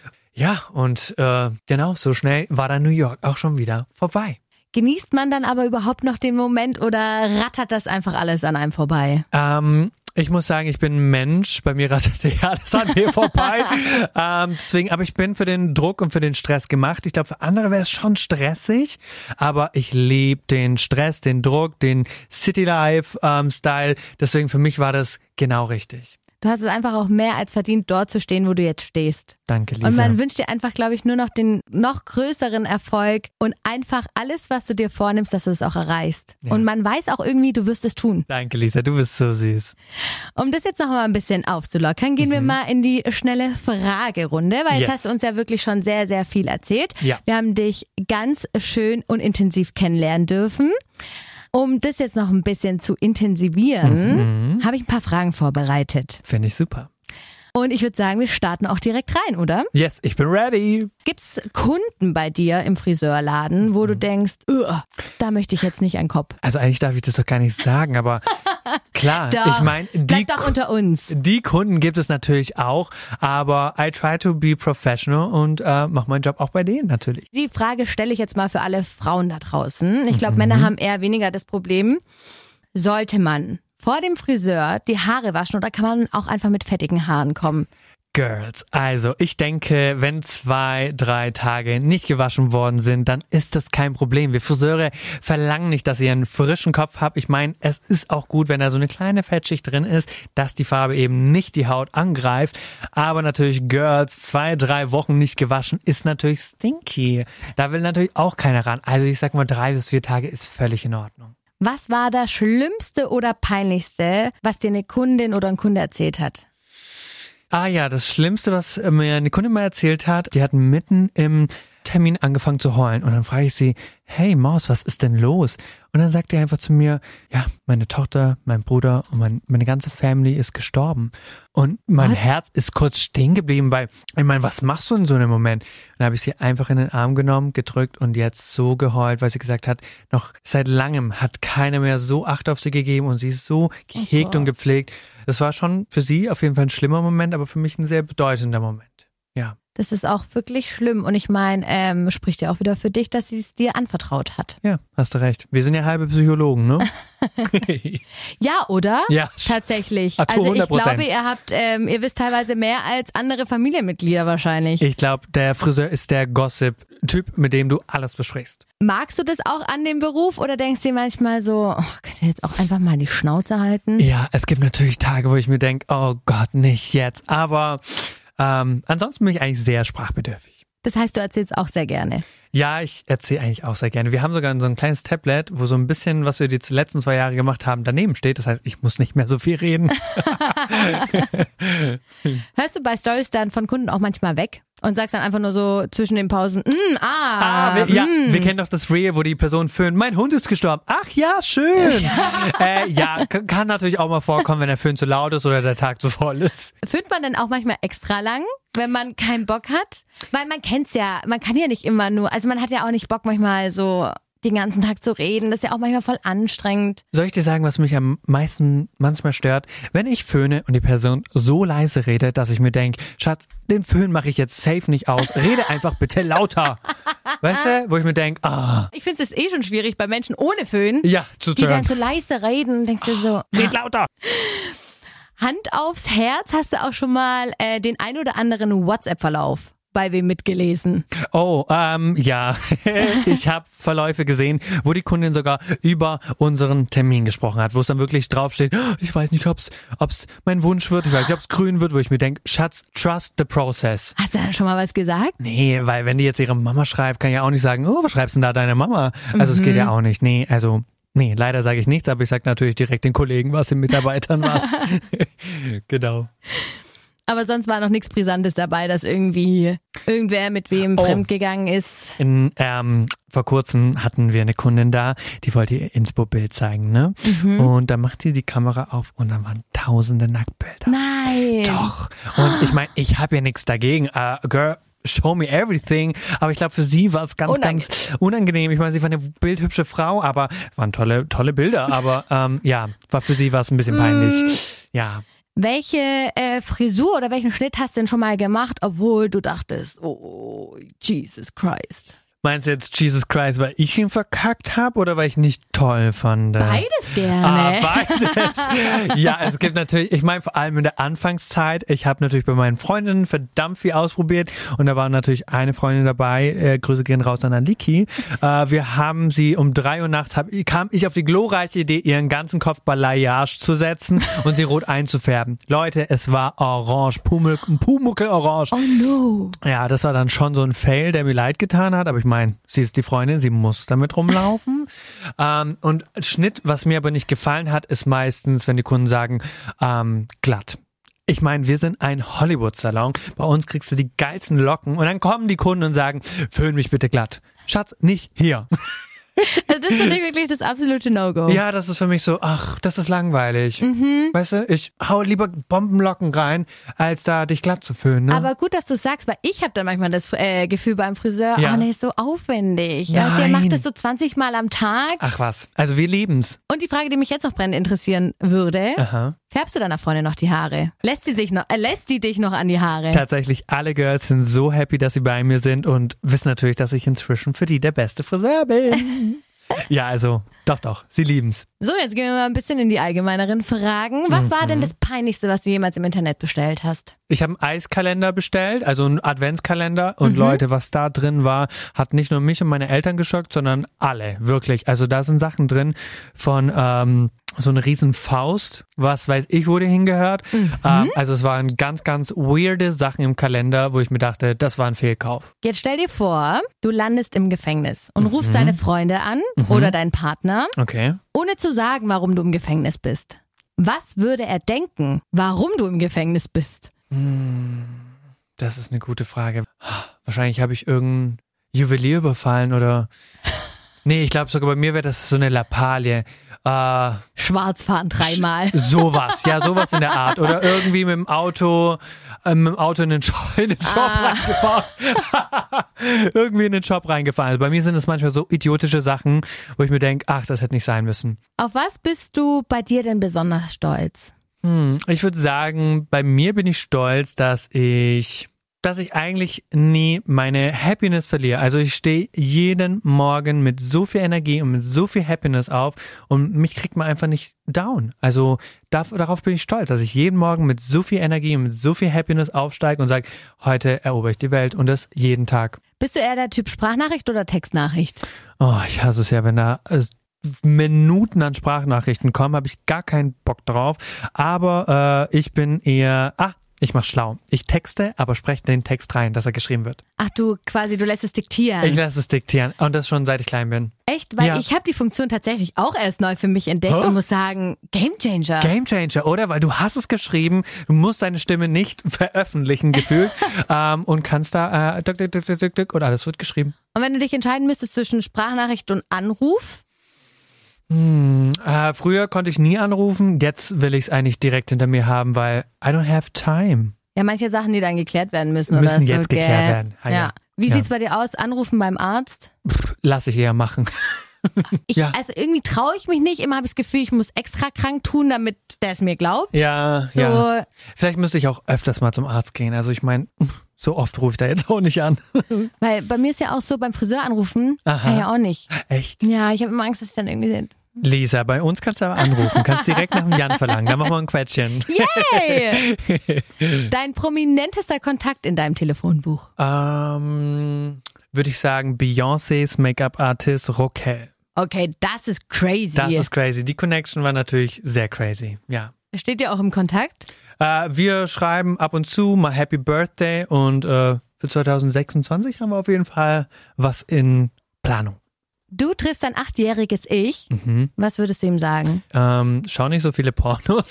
Ja, und äh, genau, so schnell war dann New York auch schon wieder vorbei. Genießt man dann aber überhaupt noch den Moment oder rattert das einfach alles an einem vorbei? Ähm, ich muss sagen, ich bin ein Mensch. Bei mir ratterte ja alles an mir vorbei. ähm, deswegen, aber ich bin für den Druck und für den Stress gemacht. Ich glaube, für andere wäre es schon stressig, aber ich liebe den Stress, den Druck, den City-Life-Style. Ähm, deswegen für mich war das genau richtig. Du hast es einfach auch mehr als verdient, dort zu stehen, wo du jetzt stehst. Danke, Lisa. Und man wünscht dir einfach, glaube ich, nur noch den noch größeren Erfolg und einfach alles, was du dir vornimmst, dass du es auch erreichst. Ja. Und man weiß auch irgendwie, du wirst es tun. Danke, Lisa, du bist so süß. Um das jetzt noch mal ein bisschen aufzulockern, gehen mhm. wir mal in die schnelle Fragerunde, weil yes. jetzt hast du uns ja wirklich schon sehr, sehr viel erzählt. Ja. Wir haben dich ganz schön und intensiv kennenlernen dürfen. Um das jetzt noch ein bisschen zu intensivieren, mhm. habe ich ein paar Fragen vorbereitet. Finde ich super. Und ich würde sagen, wir starten auch direkt rein, oder? Yes, ich bin ready. Gibt's Kunden bei dir im Friseurladen, wo du denkst, da möchte ich jetzt nicht einen Kopf? Also eigentlich darf ich das doch gar nicht sagen, aber klar, doch, ich meine, die, doch unter uns. Die Kunden gibt es natürlich auch, aber I try to be professional und äh, mache meinen Job auch bei denen natürlich. Die Frage stelle ich jetzt mal für alle Frauen da draußen. Ich glaube, mhm. Männer haben eher weniger das Problem. Sollte man vor dem Friseur die Haare waschen oder kann man auch einfach mit fettigen Haaren kommen? Girls, also ich denke, wenn zwei, drei Tage nicht gewaschen worden sind, dann ist das kein Problem. Wir Friseure verlangen nicht, dass ihr einen frischen Kopf habt. Ich meine, es ist auch gut, wenn da so eine kleine Fettschicht drin ist, dass die Farbe eben nicht die Haut angreift. Aber natürlich, Girls, zwei, drei Wochen nicht gewaschen ist natürlich stinky. Da will natürlich auch keiner ran. Also ich sag mal, drei bis vier Tage ist völlig in Ordnung. Was war das Schlimmste oder Peinlichste, was dir eine Kundin oder ein Kunde erzählt hat? Ah ja, das Schlimmste, was mir eine Kundin mal erzählt hat, die hat mitten im Termin angefangen zu heulen. Und dann frage ich sie, hey Maus, was ist denn los? Und dann sagt er einfach zu mir, ja, meine Tochter, mein Bruder und mein, meine ganze Family ist gestorben. Und mein What? Herz ist kurz stehen geblieben, weil, ich meine, was machst du in so einem Moment? Und dann habe ich sie einfach in den Arm genommen, gedrückt und jetzt so geheult, weil sie gesagt hat, noch seit langem hat keiner mehr so Acht auf sie gegeben und sie ist so gehegt oh und gepflegt. Das war schon für sie auf jeden Fall ein schlimmer Moment, aber für mich ein sehr bedeutender Moment. Ja. Das ist auch wirklich schlimm. Und ich meine, ähm, spricht ja auch wieder für dich, dass sie es dir anvertraut hat. Ja, hast du recht. Wir sind ja halbe Psychologen, ne? Ja, oder? Ja. Tatsächlich. Also ich glaube, ihr habt, ähm, ihr wisst teilweise mehr als andere Familienmitglieder wahrscheinlich. Ich glaube, der Friseur ist der Gossip-Typ, mit dem du alles besprichst. Magst du das auch an dem Beruf oder denkst du dir manchmal so, oh, könnt ihr jetzt auch einfach mal die Schnauze halten? Ja, es gibt natürlich Tage, wo ich mir denke, oh Gott, nicht jetzt. Aber ähm, ansonsten bin ich eigentlich sehr sprachbedürftig. Das heißt, du erzählst auch sehr gerne. Ja, ich erzähle eigentlich auch sehr gerne. Wir haben sogar so ein kleines Tablet, wo so ein bisschen, was wir die letzten zwei Jahre gemacht haben, daneben steht. Das heißt, ich muss nicht mehr so viel reden. Hörst du bei Storys dann von Kunden auch manchmal weg? Und sagst dann einfach nur so zwischen den Pausen, mm, ah, ah wir, mm. Ja, wir kennen doch das Reel, wo die Person föhnt, mein Hund ist gestorben. Ach ja, schön. äh, ja, kann natürlich auch mal vorkommen, wenn der Föhn zu laut ist oder der Tag zu voll ist. Föhnt man dann auch manchmal extra lang, wenn man keinen Bock hat. Weil man kennt's ja, man kann ja nicht immer nur, also man hat ja auch nicht Bock manchmal so den ganzen Tag zu reden. Das ist ja auch manchmal voll anstrengend. Soll ich dir sagen, was mich am meisten manchmal stört? Wenn ich föhne und die Person so leise redet, dass ich mir denke, Schatz, den Föhn mache ich jetzt safe nicht aus. Rede einfach bitte lauter. Weißt du, wo ich mir denke, ah. Ich finde es eh schon schwierig bei Menschen ohne Föhn. Ja, zu Die hören. dann so leise reden, denkst du so. Red lauter. Hand aufs Herz, hast du auch schon mal äh, den ein oder anderen WhatsApp-Verlauf bei wem mitgelesen? Oh, ähm, ja. Ich habe Verläufe gesehen, wo die Kundin sogar über unseren Termin gesprochen hat, wo es dann wirklich draufsteht, ich weiß nicht, ob's, ob's mein Wunsch wird, ich weiß nicht, ob's grün wird, wo ich mir denke, Schatz, trust the process. Hast du da schon mal was gesagt? Nee, weil wenn die jetzt ihre Mama schreibt, kann ich ja auch nicht sagen, oh, was schreibst denn da deine Mama? Also es geht ja auch nicht. Nee, also... Nee, leider sage ich nichts, aber ich sage natürlich direkt den Kollegen was, den Mitarbeitern was. Genau. Aber sonst war noch nichts Brisantes dabei, dass irgendwie irgendwer mit wem Oh. fremdgegangen ist. In, ähm, vor kurzem hatten wir eine Kundin da, die wollte ihr Inspo-Bild zeigen, ne? Mhm. Und da macht sie die Kamera auf und dann waren tausende Nacktbilder. Nein. Doch. Und ich meine, ich habe ja nichts dagegen. Uh, girl, show me everything. Aber ich glaube, für sie war es ganz, Unangenehm. ganz unangenehm. Ich meine, sie war eine bildhübsche Frau, aber es waren tolle, tolle Bilder. Aber ähm, ja, war für sie war es ein bisschen peinlich. Ja. Welche äh, Frisur oder welchen Schnitt hast du denn schon mal gemacht, obwohl du dachtest, oh, Jesus Christ. Meinst du jetzt Jesus Christ, weil ich ihn verkackt habe oder weil ich nicht toll fand? Beides gerne. Ah, beides. Ja, es gibt natürlich, ich meine vor allem in der Anfangszeit, ich habe natürlich bei meinen Freundinnen verdammt viel ausprobiert und da war natürlich eine Freundin dabei, äh, Grüße gehen raus an Aliki. Äh, wir haben sie um drei Uhr nachts, hab, kam ich auf die glorreiche Idee, ihren ganzen Kopf Balayage zu setzen und sie rot einzufärben. Leute, es war orange, Pumel, Pumuckel orange. Oh no. Ja, das war dann schon so ein Fail, der mir leid getan hat, aber ich meine, sie ist die Freundin, sie muss damit rumlaufen. ähm, und Schnitt, was mir aber nicht gefallen hat, ist meistens, wenn die Kunden sagen, ähm, glatt. Ich meine, wir sind ein Hollywood-Salon, bei uns kriegst du die geilsten Locken und dann kommen die Kunden und sagen, föhn mich bitte glatt. Schatz, nicht hier. Also das ist für dich wirklich das absolute No-Go. Ja, das ist für mich so, ach, das ist langweilig. Mhm. Weißt du, ich hau lieber Bombenlocken rein, als da dich glatt zu föhnen. Ne? Aber gut, dass du sagst, weil ich habe dann manchmal das äh, Gefühl beim Friseur, Ja. oh, nee, ist so aufwendig. Nein. Also, ihr macht das so zwanzig Mal am Tag. Ach was, also wir lieben's. Und die Frage, die mich jetzt noch brennend interessieren würde, Aha. färbst du deiner Freundin noch die Haare? Lässt sie sich noch, äh, lässt die dich noch an die Haare? Tatsächlich alle Girls sind so happy, dass sie bei mir sind und wissen natürlich, dass ich inzwischen für die der beste Friseur bin. Ja, also, doch, doch, sie lieben's. So, jetzt gehen wir mal ein bisschen in die allgemeineren Fragen. Was Mhm. war denn das Peinlichste, was du jemals im Internet bestellt hast? Ich habe einen Eiskalender bestellt, also einen Adventskalender und Mhm. Leute, was da drin war, hat nicht nur mich und meine Eltern geschockt, sondern alle, wirklich. Also da sind Sachen drin von ähm, so eine riesen Faust, was weiß ich, wo die hingehört. Mhm. Ähm, also es waren ganz, ganz weirde Sachen im Kalender, wo ich mir dachte, das war ein Fehlkauf. Jetzt stell dir vor, du landest im Gefängnis und Mhm. rufst deine Freunde an oder deinen Partner, Okay. ohne zu sagen, warum du im Gefängnis bist. Was würde er denken, warum du im Gefängnis bist? Das ist eine gute Frage. Wahrscheinlich habe ich irgendein Juwelier überfallen oder... Nee, ich glaube sogar bei mir wäre das so eine Lappalie. Äh, Schwarz fahren dreimal. sowas, ja, sowas in der Art. Oder irgendwie mit dem Auto, äh, mit dem Auto in den Shop, in den Shop Ah. reingefahren. Irgendwie in den Shop reingefahren. Also bei mir sind es manchmal so idiotische Sachen, wo ich mir denke, ach, das hätte nicht sein müssen. Auf was bist du bei dir denn besonders stolz? Hm, ich würde sagen, bei mir bin ich stolz, dass ich, dass ich eigentlich nie meine Happiness verliere. Also ich stehe jeden Morgen mit so viel Energie und mit so viel Happiness auf und mich kriegt man einfach nicht down. Also darf, darauf bin ich stolz, dass ich jeden Morgen mit so viel Energie und mit so viel Happiness aufsteige und sage, heute erobere ich die Welt und das jeden Tag. Bist du eher der Typ Sprachnachricht oder Textnachricht? Oh, ich hasse es ja, wenn da äh, Minuten an Sprachnachrichten kommen, habe ich gar keinen Bock drauf. Aber äh, ich bin eher, ah, ich mach schlau. Ich texte, aber spreche den Text rein, dass er geschrieben wird. Ach du, quasi, du lässt es diktieren. Ich lasse es diktieren und das schon seit ich klein bin. Echt? Weil Ja. ich habe die Funktion tatsächlich auch erst neu für mich entdeckt Oh. und muss sagen, Gamechanger. Gamechanger, oder? Weil du hast es geschrieben, du musst deine Stimme nicht veröffentlichen, gefühlt, ähm, und kannst da äh, dück, dück, dück, dück, dück, dück, und alles wird geschrieben. Und wenn du dich entscheiden müsstest zwischen Sprachnachricht und Anruf, Hm, äh, früher konnte ich nie anrufen, jetzt will ich es eigentlich direkt hinter mir haben, weil I don't have time. Ja, manche Sachen, die dann geklärt werden müssen. Müssen oder so. jetzt geklärt Gell? werden. Ah, ja. ja. Wie Ja. sieht's bei dir aus? Anrufen beim Arzt? Pff, lass ich eher machen. Ich, Ja. Also irgendwie traue ich mich nicht. Immer habe ich das Gefühl, ich muss extra krank tun, damit der es mir glaubt. Ja, So, ja. Vielleicht müsste ich auch öfters mal zum Arzt gehen. Also ich meine, so oft rufe ich da jetzt auch nicht an. Weil bei mir ist ja auch so, beim Friseur anrufen, Aha. kann ich ja auch nicht. Echt? Ja, ich habe immer Angst, dass ich dann irgendwie... Lisa, bei uns kannst du aber anrufen. Kannst direkt nach dem Jan verlangen. Dann machen wir ein Quetschen. Yay! Dein prominentester Kontakt in deinem Telefonbuch? Ähm, würde ich sagen, Beyoncés Make-up-Artist Roquel. Okay, das ist crazy. Das ist crazy. Die Connection war natürlich sehr crazy. Ja. Steht ihr auch im Kontakt? Äh, wir schreiben ab und zu mal Happy Birthday und äh, für zwanzig sechsundzwanzig haben wir auf jeden Fall was in Planung. Du triffst dein achtjähriges Ich. Mhm. Was würdest du ihm sagen? Ähm, schau nicht so viele Pornos.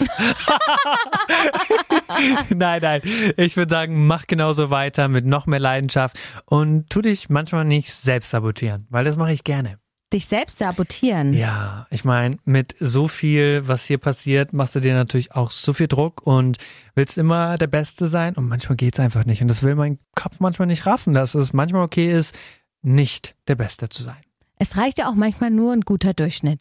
Nein, nein. Ich würde sagen, mach genauso weiter mit noch mehr Leidenschaft und tu dich manchmal nicht selbst sabotieren, weil das mache ich gerne. Dich selbst sabotieren? Ja, ich meine, mit so viel, was hier passiert, machst du dir natürlich auch so viel Druck und willst immer der Beste sein und manchmal geht's einfach nicht und das will mein Kopf manchmal nicht raffen, dass es manchmal okay ist, nicht der Beste zu sein. Es reicht ja auch manchmal nur ein guter Durchschnitt.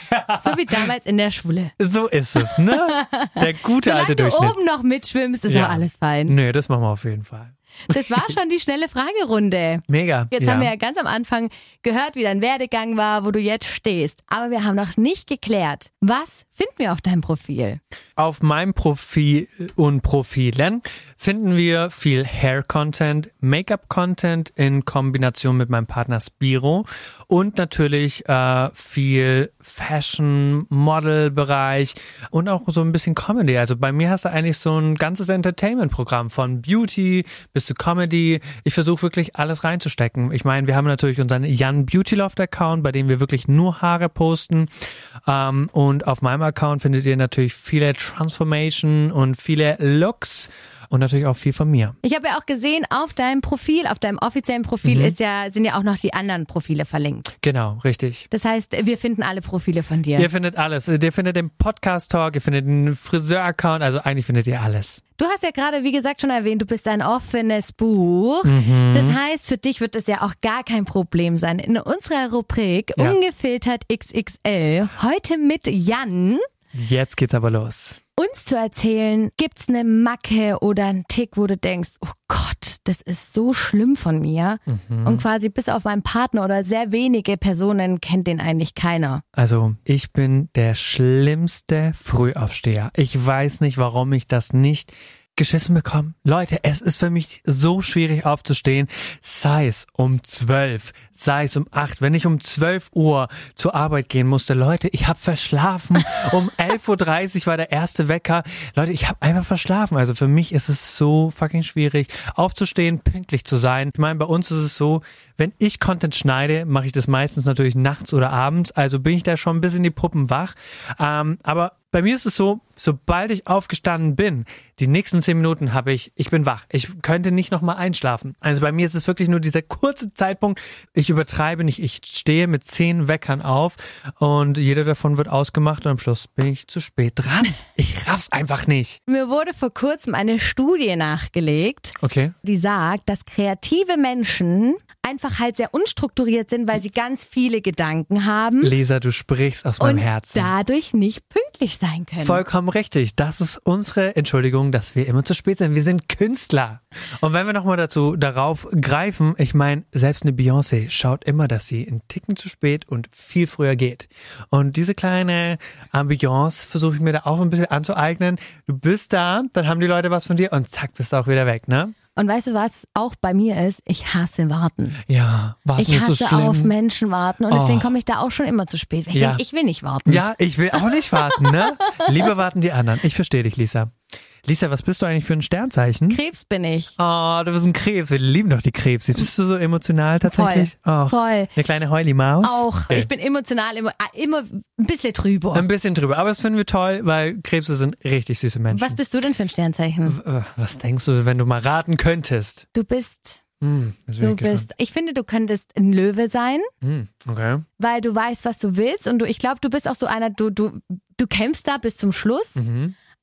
So wie damals in der Schule. So ist es, ne? Der gute Solange alte du Durchschnitt. oben noch mitschwimmst, ist Ja. doch alles fein. Nö, das machen wir auf jeden Fall. Das war schon die schnelle Fragerunde. Mega. Jetzt ja. haben wir ja ganz am Anfang gehört, wie dein Werdegang war, wo du jetzt stehst. Aber wir haben noch nicht geklärt, was finden wir auf deinem Profil? Auf meinem Profil und Profilen finden wir viel Hair-Content, Make-up-Content in Kombination mit meinem Partner Spiro und natürlich äh, viel Fashion, Model-Bereich und auch so ein bisschen Comedy. Also bei mir hast du eigentlich so ein ganzes Entertainment-Programm von Beauty bis zu Comedy. Ich versuche wirklich alles reinzustecken. Ich meine, wir haben natürlich unseren Jan Beautyloft-Account, bei dem wir wirklich nur Haare posten. Ähm, und auf meinem Account findet ihr natürlich viele Transformation und viele Looks und natürlich auch viel von mir. Ich habe ja auch gesehen, auf deinem Profil, auf deinem offiziellen Profil Mhm. ist ja, sind ja auch noch die anderen Profile verlinkt. Genau, richtig. Das heißt, wir finden alle Profile von dir. Ihr findet alles. Ihr findet den Podcast-Talk, ihr findet den Friseur-Account, also eigentlich findet ihr alles. Du hast ja gerade, wie gesagt, schon erwähnt, du bist ein offenes Buch. Mhm. Das heißt, für dich wird es ja auch gar kein Problem sein. In unserer Rubrik Ja. Ungefiltert X X L, heute mit Jan, Jetzt geht's aber los. uns zu erzählen, gibt's eine Macke oder einen Tick, wo du denkst, oh Gott, das ist so schlimm von mir. Mhm. Und quasi bis auf meinen Partner oder sehr wenige Personen kennt den eigentlich keiner. Also, ich bin der schlimmste Frühaufsteher. Ich weiß nicht, warum ich das nicht geschissen bekommen. Leute, es ist für mich so schwierig aufzustehen, sei es um zwölf, sei es um acht, wenn ich um zwölf Uhr zur Arbeit gehen musste. Leute, ich habe verschlafen. Um elf Uhr dreißig war der erste Wecker. Leute, ich habe einfach verschlafen. Also für mich ist es so fucking schwierig, aufzustehen, pünktlich zu sein. Ich meine, bei uns ist es so, wenn ich Content schneide, mache ich das meistens natürlich nachts oder abends. Also bin ich da schon ein bisschen die Puppen wach. Ähm, aber bei mir ist es so, sobald ich aufgestanden bin, die nächsten zehn Minuten habe ich, ich bin wach. Ich könnte nicht nochmal einschlafen. Also bei mir ist es wirklich nur dieser kurze Zeitpunkt. Ich übertreibe nicht. Ich stehe mit zehn Weckern auf und jeder davon wird ausgemacht und am Schluss bin ich zu spät dran. Ich raff's einfach nicht. Mir wurde vor kurzem eine Studie nachgelegt, Okay. die sagt, dass kreative Menschen einfach halt sehr unstrukturiert sind, weil sie ganz viele Gedanken haben Leser, du sprichst aus meinem und Herzen. dadurch nicht pünktlich sein können. Vollkommen richtig. Das ist unsere Entschuldigung, dass wir immer zu spät sind. Wir sind Künstler. Und wenn wir nochmal dazu darauf greifen, ich meine, selbst eine Beyoncé schaut immer, dass sie einen Ticken zu spät und viel früher geht. Und diese kleine Ambiance versuche ich mir da auch ein bisschen anzueignen. Du bist da, dann haben die Leute was von dir und zack, bist du auch wieder weg, ne? Und weißt du, was auch bei mir ist? Ich hasse warten. Ja, warten Ich ist so hasse schlimm. auf Menschen warten und deswegen Oh. komme ich da auch schon immer zu spät. Weil ich Ja. denke, ich will nicht warten. Ja, ich will auch nicht warten, ne? Lieber warten die anderen. Ich verstehe dich, Lisa. Lisa, was bist du eigentlich für ein Sternzeichen? Krebs bin ich. Oh, du bist ein Krebs. Wir lieben doch die Krebs. Bist du so emotional tatsächlich? Voll. Oh. Voll. Eine kleine Heuli-Maus? Auch. Okay. Ich bin emotional immer, ah, immer ein bisschen drüber. Ein bisschen drüber. Aber das finden wir toll, weil Krebse sind richtig süße Menschen. Was bist du denn für ein Sternzeichen? W- Was denkst du, wenn du mal raten könntest? Du bist, Hm, jetzt bin du ich gespannt. bist, ich finde, du könntest ein Löwe sein, Hm, okay. weil du weißt, was du willst und du, ich glaube, du bist auch so einer, du, du, du kämpfst da bis zum Schluss, Mhm.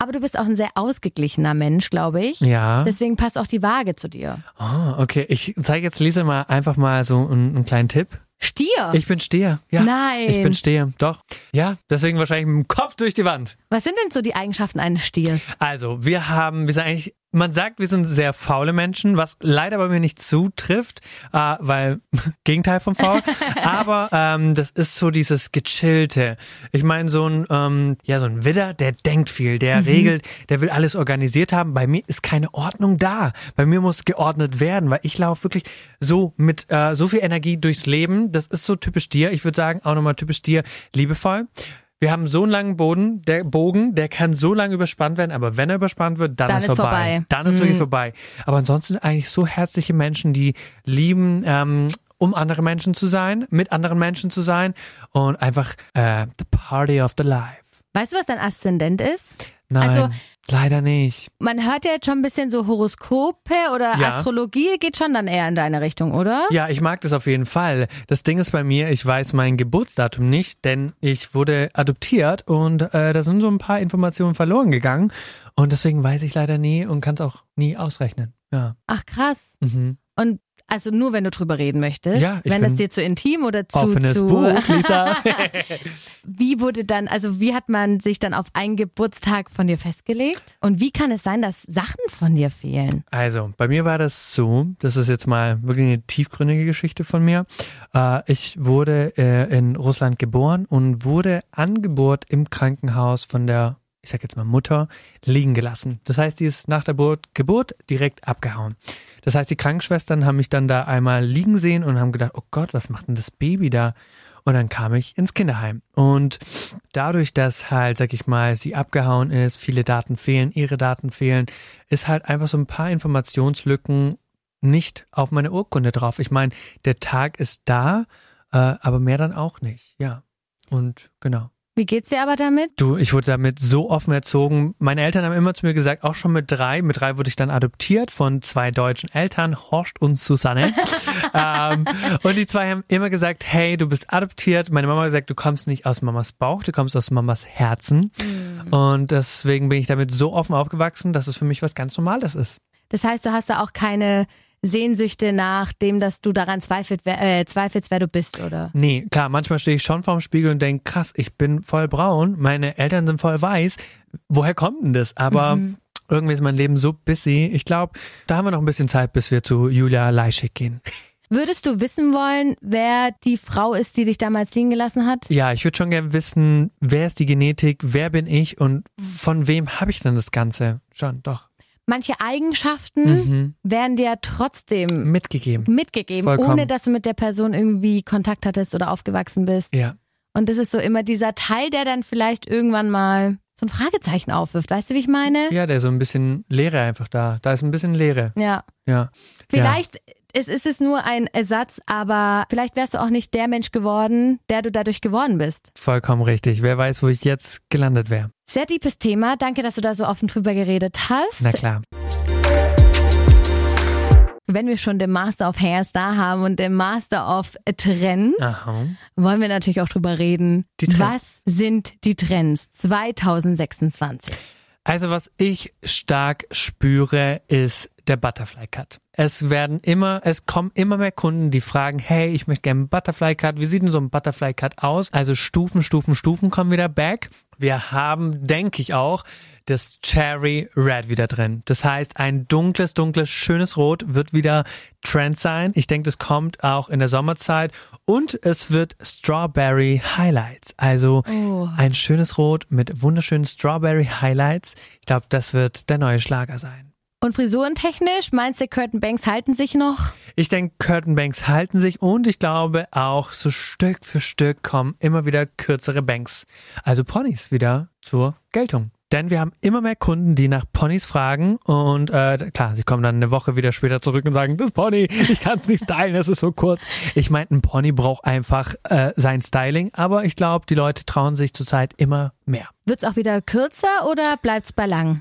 Aber du bist auch ein sehr ausgeglichener Mensch, glaube ich. Ja. Deswegen passt auch die Waage zu dir. Oh, okay. Ich zeige jetzt Lisa mal einfach mal so einen, einen kleinen Tipp. Stier? Ich bin Stier. Ja. Nein. Ich bin Stier, doch. Ja, deswegen wahrscheinlich mit dem Kopf durch die Wand. Was sind denn so die Eigenschaften eines Stiers? Also, wir haben, wir sind eigentlich, man sagt, wir sind sehr faule Menschen, was leider bei mir nicht zutrifft, äh, weil, Gegenteil von faul, aber ähm, das ist so dieses Gechillte. Ich meine, so ein, ähm, ja, so ein Widder, der denkt viel, der mhm. regelt, der will alles organisiert haben. Bei mir ist keine Ordnung da. Bei mir muss geordnet werden, weil ich laufe wirklich so mit äh, so viel Energie durchs Leben. Das ist so typisch Stier. Ich würde sagen, auch nochmal typisch Stier, liebevoll. Wir haben so einen langen Boden, der Bogen, der kann so lange überspannt werden, aber wenn er überspannt wird, dann, dann ist, ist vorbei. vorbei. Dann ist mhm. wirklich vorbei. Aber ansonsten eigentlich so herzliche Menschen, die lieben, ähm, um andere Menschen zu sein, mit anderen Menschen zu sein und einfach äh, the party of the life. Weißt du, was dein Aszendent ist? Nein, also, leider nicht. Man hört ja jetzt schon ein bisschen so Horoskope oder ja. Astrologie geht schon dann eher in deine Richtung, oder? Ja, ich mag das auf jeden Fall. Das Ding ist bei mir, ich weiß mein Geburtsdatum nicht, denn ich wurde adoptiert und äh, da sind so ein paar Informationen verloren gegangen und deswegen weiß ich leider nie und kann es auch nie ausrechnen. Ja. Ach krass. Mhm. Und also nur, wenn du drüber reden möchtest. Ja, wenn es dir zu intim oder zu... Offenes zu Buch, Lisa. Wie wurde dann, also wie hat man sich dann auf einen Geburtstag von dir festgelegt? Und wie kann es sein, dass Sachen von dir fehlen? Also, bei mir war das so, das ist jetzt mal wirklich eine tiefgründige Geschichte von mir. Äh, ich wurde äh, in Russland geboren und wurde an Geburt im Krankenhaus von der, ich sag jetzt mal Mutter, liegen gelassen. Das heißt, die ist nach der Geburt, Geburt direkt abgehauen. Das heißt, die Krankenschwestern haben mich dann da einmal liegen sehen und haben gedacht, oh Gott, was macht denn das Baby da? Und dann kam ich ins Kinderheim. Und dadurch, dass halt, sag ich mal, sie abgehauen ist, viele Daten fehlen, ihre Daten fehlen, ist halt einfach so ein paar Informationslücken nicht auf meine Urkunde drauf. Ich meine, der Tag ist da, äh, aber mehr dann auch nicht. Ja, und genau. Wie geht's dir aber damit? Du, ich wurde damit so offen erzogen. Meine Eltern haben immer zu mir gesagt, auch schon mit drei, mit drei wurde ich dann adoptiert von zwei deutschen Eltern, Horst und Susanne. ähm, und die zwei haben immer gesagt, hey, du bist adoptiert. Meine Mama hat gesagt, du kommst nicht aus Mamas Bauch, du kommst aus Mamas Herzen. Mhm. Und deswegen bin ich damit so offen aufgewachsen, dass es für mich was ganz Normales ist. Das heißt, du hast da auch keine Sehnsüchte nach dem, dass du daran zweifelt, äh, zweifelst, wer du bist, oder? Nee, klar, manchmal stehe ich schon vorm Spiegel und denke, krass, ich bin voll braun, meine Eltern sind voll weiß, woher kommt denn das? Aber mhm. irgendwie ist mein Leben so busy. Ich glaube, da haben wir noch ein bisschen Zeit, bis wir zu Julia Leischig gehen. Würdest du wissen wollen, wer die Frau ist, die dich damals liegen gelassen hat? Ja, ich würde schon gerne wissen, wer ist die Genetik, wer bin ich und von wem habe ich denn das Ganze? Schon, doch. Manche Eigenschaften mhm. werden dir trotzdem mitgegeben, mitgegeben Vollkommen. Ohne dass du mit der Person irgendwie Kontakt hattest oder aufgewachsen bist. Ja. Und das ist so immer dieser Teil, der dann vielleicht irgendwann mal so ein Fragezeichen aufwirft. Weißt du, wie ich meine? Ja, der so ein bisschen Leere einfach da. Da ist ein bisschen Leere. Ja. Ja. Vielleicht ja. es ist es nur ein Ersatz, aber vielleicht wärst du auch nicht der Mensch geworden, der du dadurch geworden bist. Vollkommen richtig. Wer weiß, wo ich jetzt gelandet wäre. Sehr deepes Thema. Danke, dass du da so offen drüber geredet hast. Na klar. Wenn wir schon den Master of Hairstar haben und den Master of Trends, Aha. wollen wir natürlich auch drüber reden. Die Trends. Was sind die Trends zwanzig sechsundzwanzig? Also was ich stark spüre, ist der Butterfly Cut. Es werden immer, es kommen immer mehr Kunden, die fragen, hey, ich möchte gerne einen Butterfly Cut. Wie sieht denn so ein Butterfly Cut aus? Also Stufen, Stufen, Stufen kommen wieder back. Wir haben, denke ich auch, das Cherry Red wieder drin. Das heißt, ein dunkles, dunkles, schönes Rot wird wieder Trend sein. Ich denke, das kommt auch in der Sommerzeit. Und es wird Strawberry Highlights. Also oh. ein schönes Rot mit wunderschönen Strawberry Highlights. Ich glaube, das wird der neue Schlager sein. Und frisurentechnisch, meinst du, Curtain Banks halten sich noch? Ich denke, Curtain Banks halten sich und ich glaube auch, so Stück für Stück kommen immer wieder kürzere Banks. Also Ponys wieder zur Geltung. Denn wir haben immer mehr Kunden, die nach Ponys fragen und äh, klar, sie kommen dann eine Woche wieder später zurück und sagen, das Pony, ich kann es nicht stylen, es ist so kurz. Ich meine, ein Pony braucht einfach äh, sein Styling, aber ich glaube, die Leute trauen sich zurzeit immer mehr. Wird's auch wieder kürzer oder bleibt's bei lang?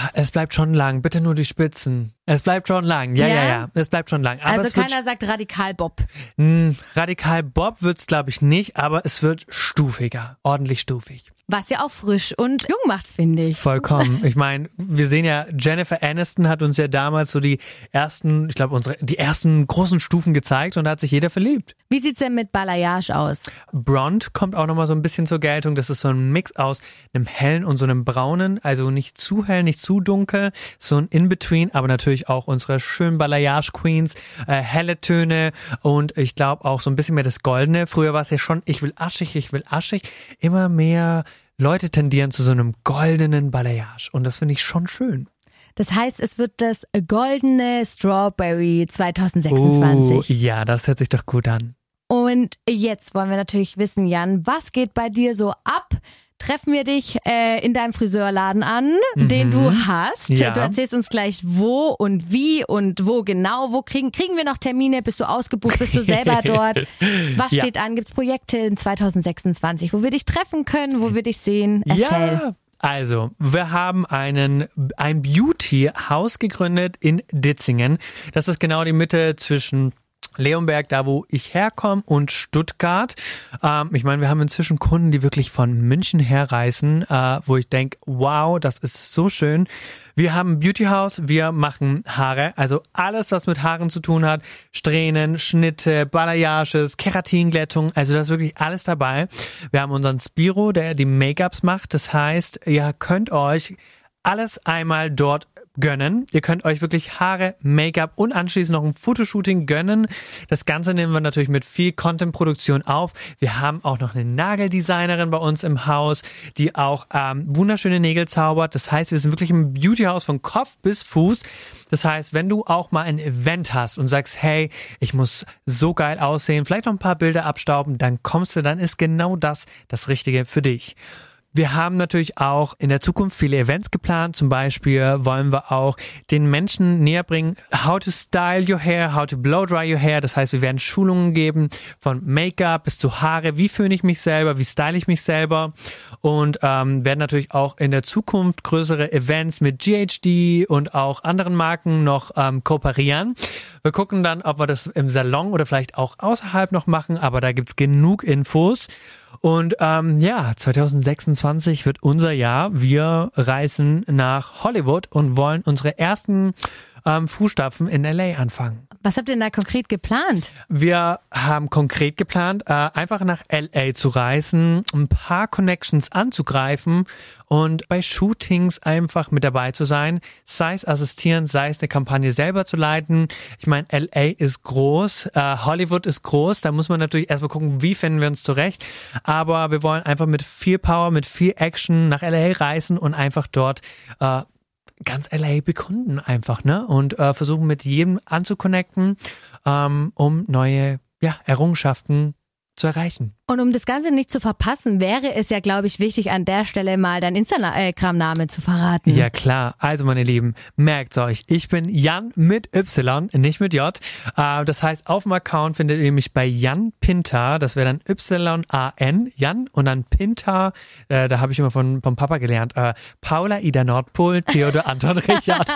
Es bleibt schon lang, bitte nur die Spitzen. Es bleibt schon lang, ja, ja, ja, ja. Es bleibt schon lang. Aber also es keiner wird, sagt Radikal Bob. mh, Radikal Bob wird's, glaube ich, nicht, aber es wird stufiger, ordentlich stufig. Was ja auch frisch und jung macht, finde ich. Vollkommen. Ich meine, wir sehen ja, Jennifer Aniston hat uns ja damals so die ersten, ich glaube, unsere die ersten großen Stufen gezeigt und da hat sich jeder verliebt. Wie sieht's denn mit Balayage aus? Blond kommt auch nochmal so ein bisschen zur Geltung. Das ist so ein Mix aus einem hellen und so einem braunen, also nicht zu hell, nicht zu dunkel, so ein In-Between, aber natürlich auch unsere schönen Balayage-Queens, äh, helle Töne und ich glaube auch so ein bisschen mehr das Goldene. Früher war es ja schon, ich will aschig, ich will aschig, immer mehr Leute tendieren zu so einem goldenen Balayage und das finde ich schon schön. Das heißt, es wird das goldene Strawberry zwanzig sechsundzwanzig. Oh, ja, das hört sich doch gut an. Und jetzt wollen wir natürlich wissen, Jan, was geht bei dir so ab? Treffen wir dich äh, in deinem Friseurladen an, mhm. den du hast. Ja. Du erzählst uns gleich wo und wie und wo genau. Wo kriegen, kriegen wir noch Termine? Bist du ausgebucht? Bist du selber dort? Was Ja. steht an? Gibt es Projekte in zwanzig sechsundzwanzig, wo wir dich treffen können, wo wir dich sehen? Erzähl. Ja. Also, wir haben einen, ein Beauty-Haus gegründet in Ditzingen. Das ist genau die Mitte zwischen Leonberg, da wo ich herkomme, und Stuttgart. Ähm, ich meine, wir haben inzwischen Kunden, die wirklich von München herreisen, äh, wo ich denke, wow, das ist so schön. Wir haben ein Beauty-Haus, wir machen Haare, also alles, was mit Haaren zu tun hat. Strähnen, Schnitte, Balayages, Keratinglättung, also da ist wirklich alles dabei. Wir haben unseren Spiro, der die Make-ups macht. Das heißt, ihr könnt euch alles einmal dort gönnen. Ihr könnt euch wirklich Haare, Make-up und anschließend noch ein Fotoshooting gönnen. Das Ganze nehmen wir natürlich mit viel Content-Produktion auf. Wir haben auch noch eine Nageldesignerin bei uns im Haus, die auch ähm, wunderschöne Nägel zaubert. Das heißt, wir sind wirklich ein Beauty-Haus von Kopf bis Fuß. Das heißt, wenn du auch mal ein Event hast und sagst, hey, ich muss so geil aussehen, vielleicht noch ein paar Bilder abstauben, dann kommst du, dann ist genau das das Richtige für dich. Wir haben natürlich auch in der Zukunft viele Events geplant. Zum Beispiel wollen wir auch den Menschen näher bringen, how to style your hair, how to blow dry your hair. Das heißt, wir werden Schulungen geben von Make-up bis zu Haare. Wie föhne ich mich selber? Wie style ich mich selber? Und ähm, werden natürlich auch in der Zukunft größere Events mit G H D und auch anderen Marken noch ähm, kooperieren. Wir gucken dann, ob wir das im Salon oder vielleicht auch außerhalb noch machen. Aber da gibt's genug Infos. Und ähm, ja, zwanzig sechsundzwanzig wird unser Jahr. Wir reisen nach Hollywood und wollen unsere ersten ähm, Fußstapfen in L A anfangen. Was habt ihr denn da konkret geplant? Wir haben konkret geplant, äh, einfach nach L A zu reisen, ein paar Connections anzugreifen und bei Shootings einfach mit dabei zu sein, sei es assistieren, sei es eine Kampagne selber zu leiten. Ich meine, L A ist groß, äh, Hollywood ist groß, da muss man natürlich erstmal gucken, wie finden wir uns zurecht. Aber wir wollen einfach mit viel Power, mit viel Action nach L A reisen und einfach dort äh, ganz L A bekunden einfach, ne? Und äh, versuchen mit jedem anzuconnecten, ähm, um neue ja, Errungenschaften zu erreichen. Und um das Ganze nicht zu verpassen, wäre es ja, glaube ich, wichtig, an der Stelle mal dein Instagram-Name zu verraten. Ja klar, also meine Lieben, merkt's euch, ich bin Jan mit Y, nicht mit J. Äh, das heißt, auf dem Account findet ihr mich bei Jan Pinta, das wäre dann Y A N, Jan, und dann Pinta, äh, da habe ich immer von vom Papa gelernt, äh, Paula Ida Nordpol, Theodor Anton Richard.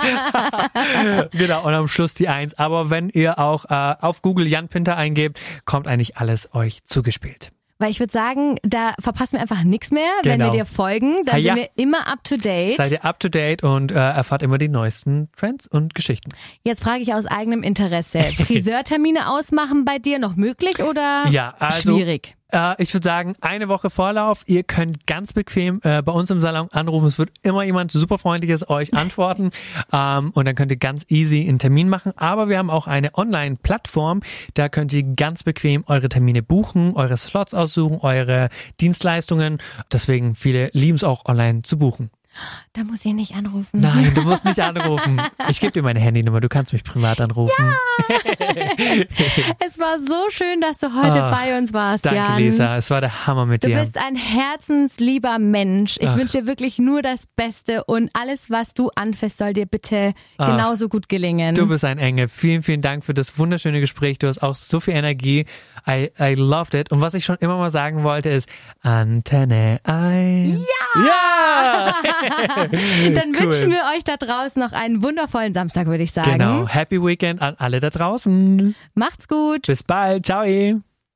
Genau, und am Schluss die Eins. Aber wenn ihr auch äh, auf Google Jan Pinta eingebt, kommt eigentlich alles euch zugespielt. Weil ich würde sagen, da verpassen wir einfach nichts mehr, wenn Genau. wir dir folgen. Dann Ah, ja. sind wir immer up to date. Seid ihr up to date und äh, erfahrt immer die neuesten Trends und Geschichten. Jetzt frage ich aus eigenem Interesse. Friseurtermine ausmachen bei dir noch möglich oder Ja, also, schwierig? Äh, ich würde sagen, eine Woche Vorlauf. Ihr könnt ganz bequem äh, bei uns im Salon anrufen. Es wird immer jemand super Freundliches euch antworten. ähm, und dann könnt ihr ganz easy einen Termin machen. Aber wir haben auch eine Online-Plattform. Da könnt ihr ganz bequem eure Termine buchen, eure Slots aussuchen, eure Dienstleistungen. Deswegen viele lieben es auch online zu buchen. Da muss ich nicht anrufen. Nein, du musst nicht anrufen. Ich gebe dir meine Handynummer, du kannst mich privat anrufen. Ja. Es war so schön, dass du heute oh, bei uns warst, danke, Jan. Lisa, es war der Hammer mit Du dir. bist ein herzenslieber Mensch. Ich Ach. wünsche dir wirklich nur das Beste und alles, was du anfasst, soll dir bitte Ach. genauso gut gelingen. Du bist ein Engel. Vielen, vielen Dank für das wunderschöne Gespräch. Du hast auch so viel Energie. I, I loved it. Und was ich schon immer mal sagen wollte ist Antenne eins. Ja! Ja! Dann Cool. wünschen wir euch da draußen noch einen wundervollen Samstag, würde ich sagen. Genau. Happy Weekend an alle da draußen. Macht's gut. Bis bald. Ciao.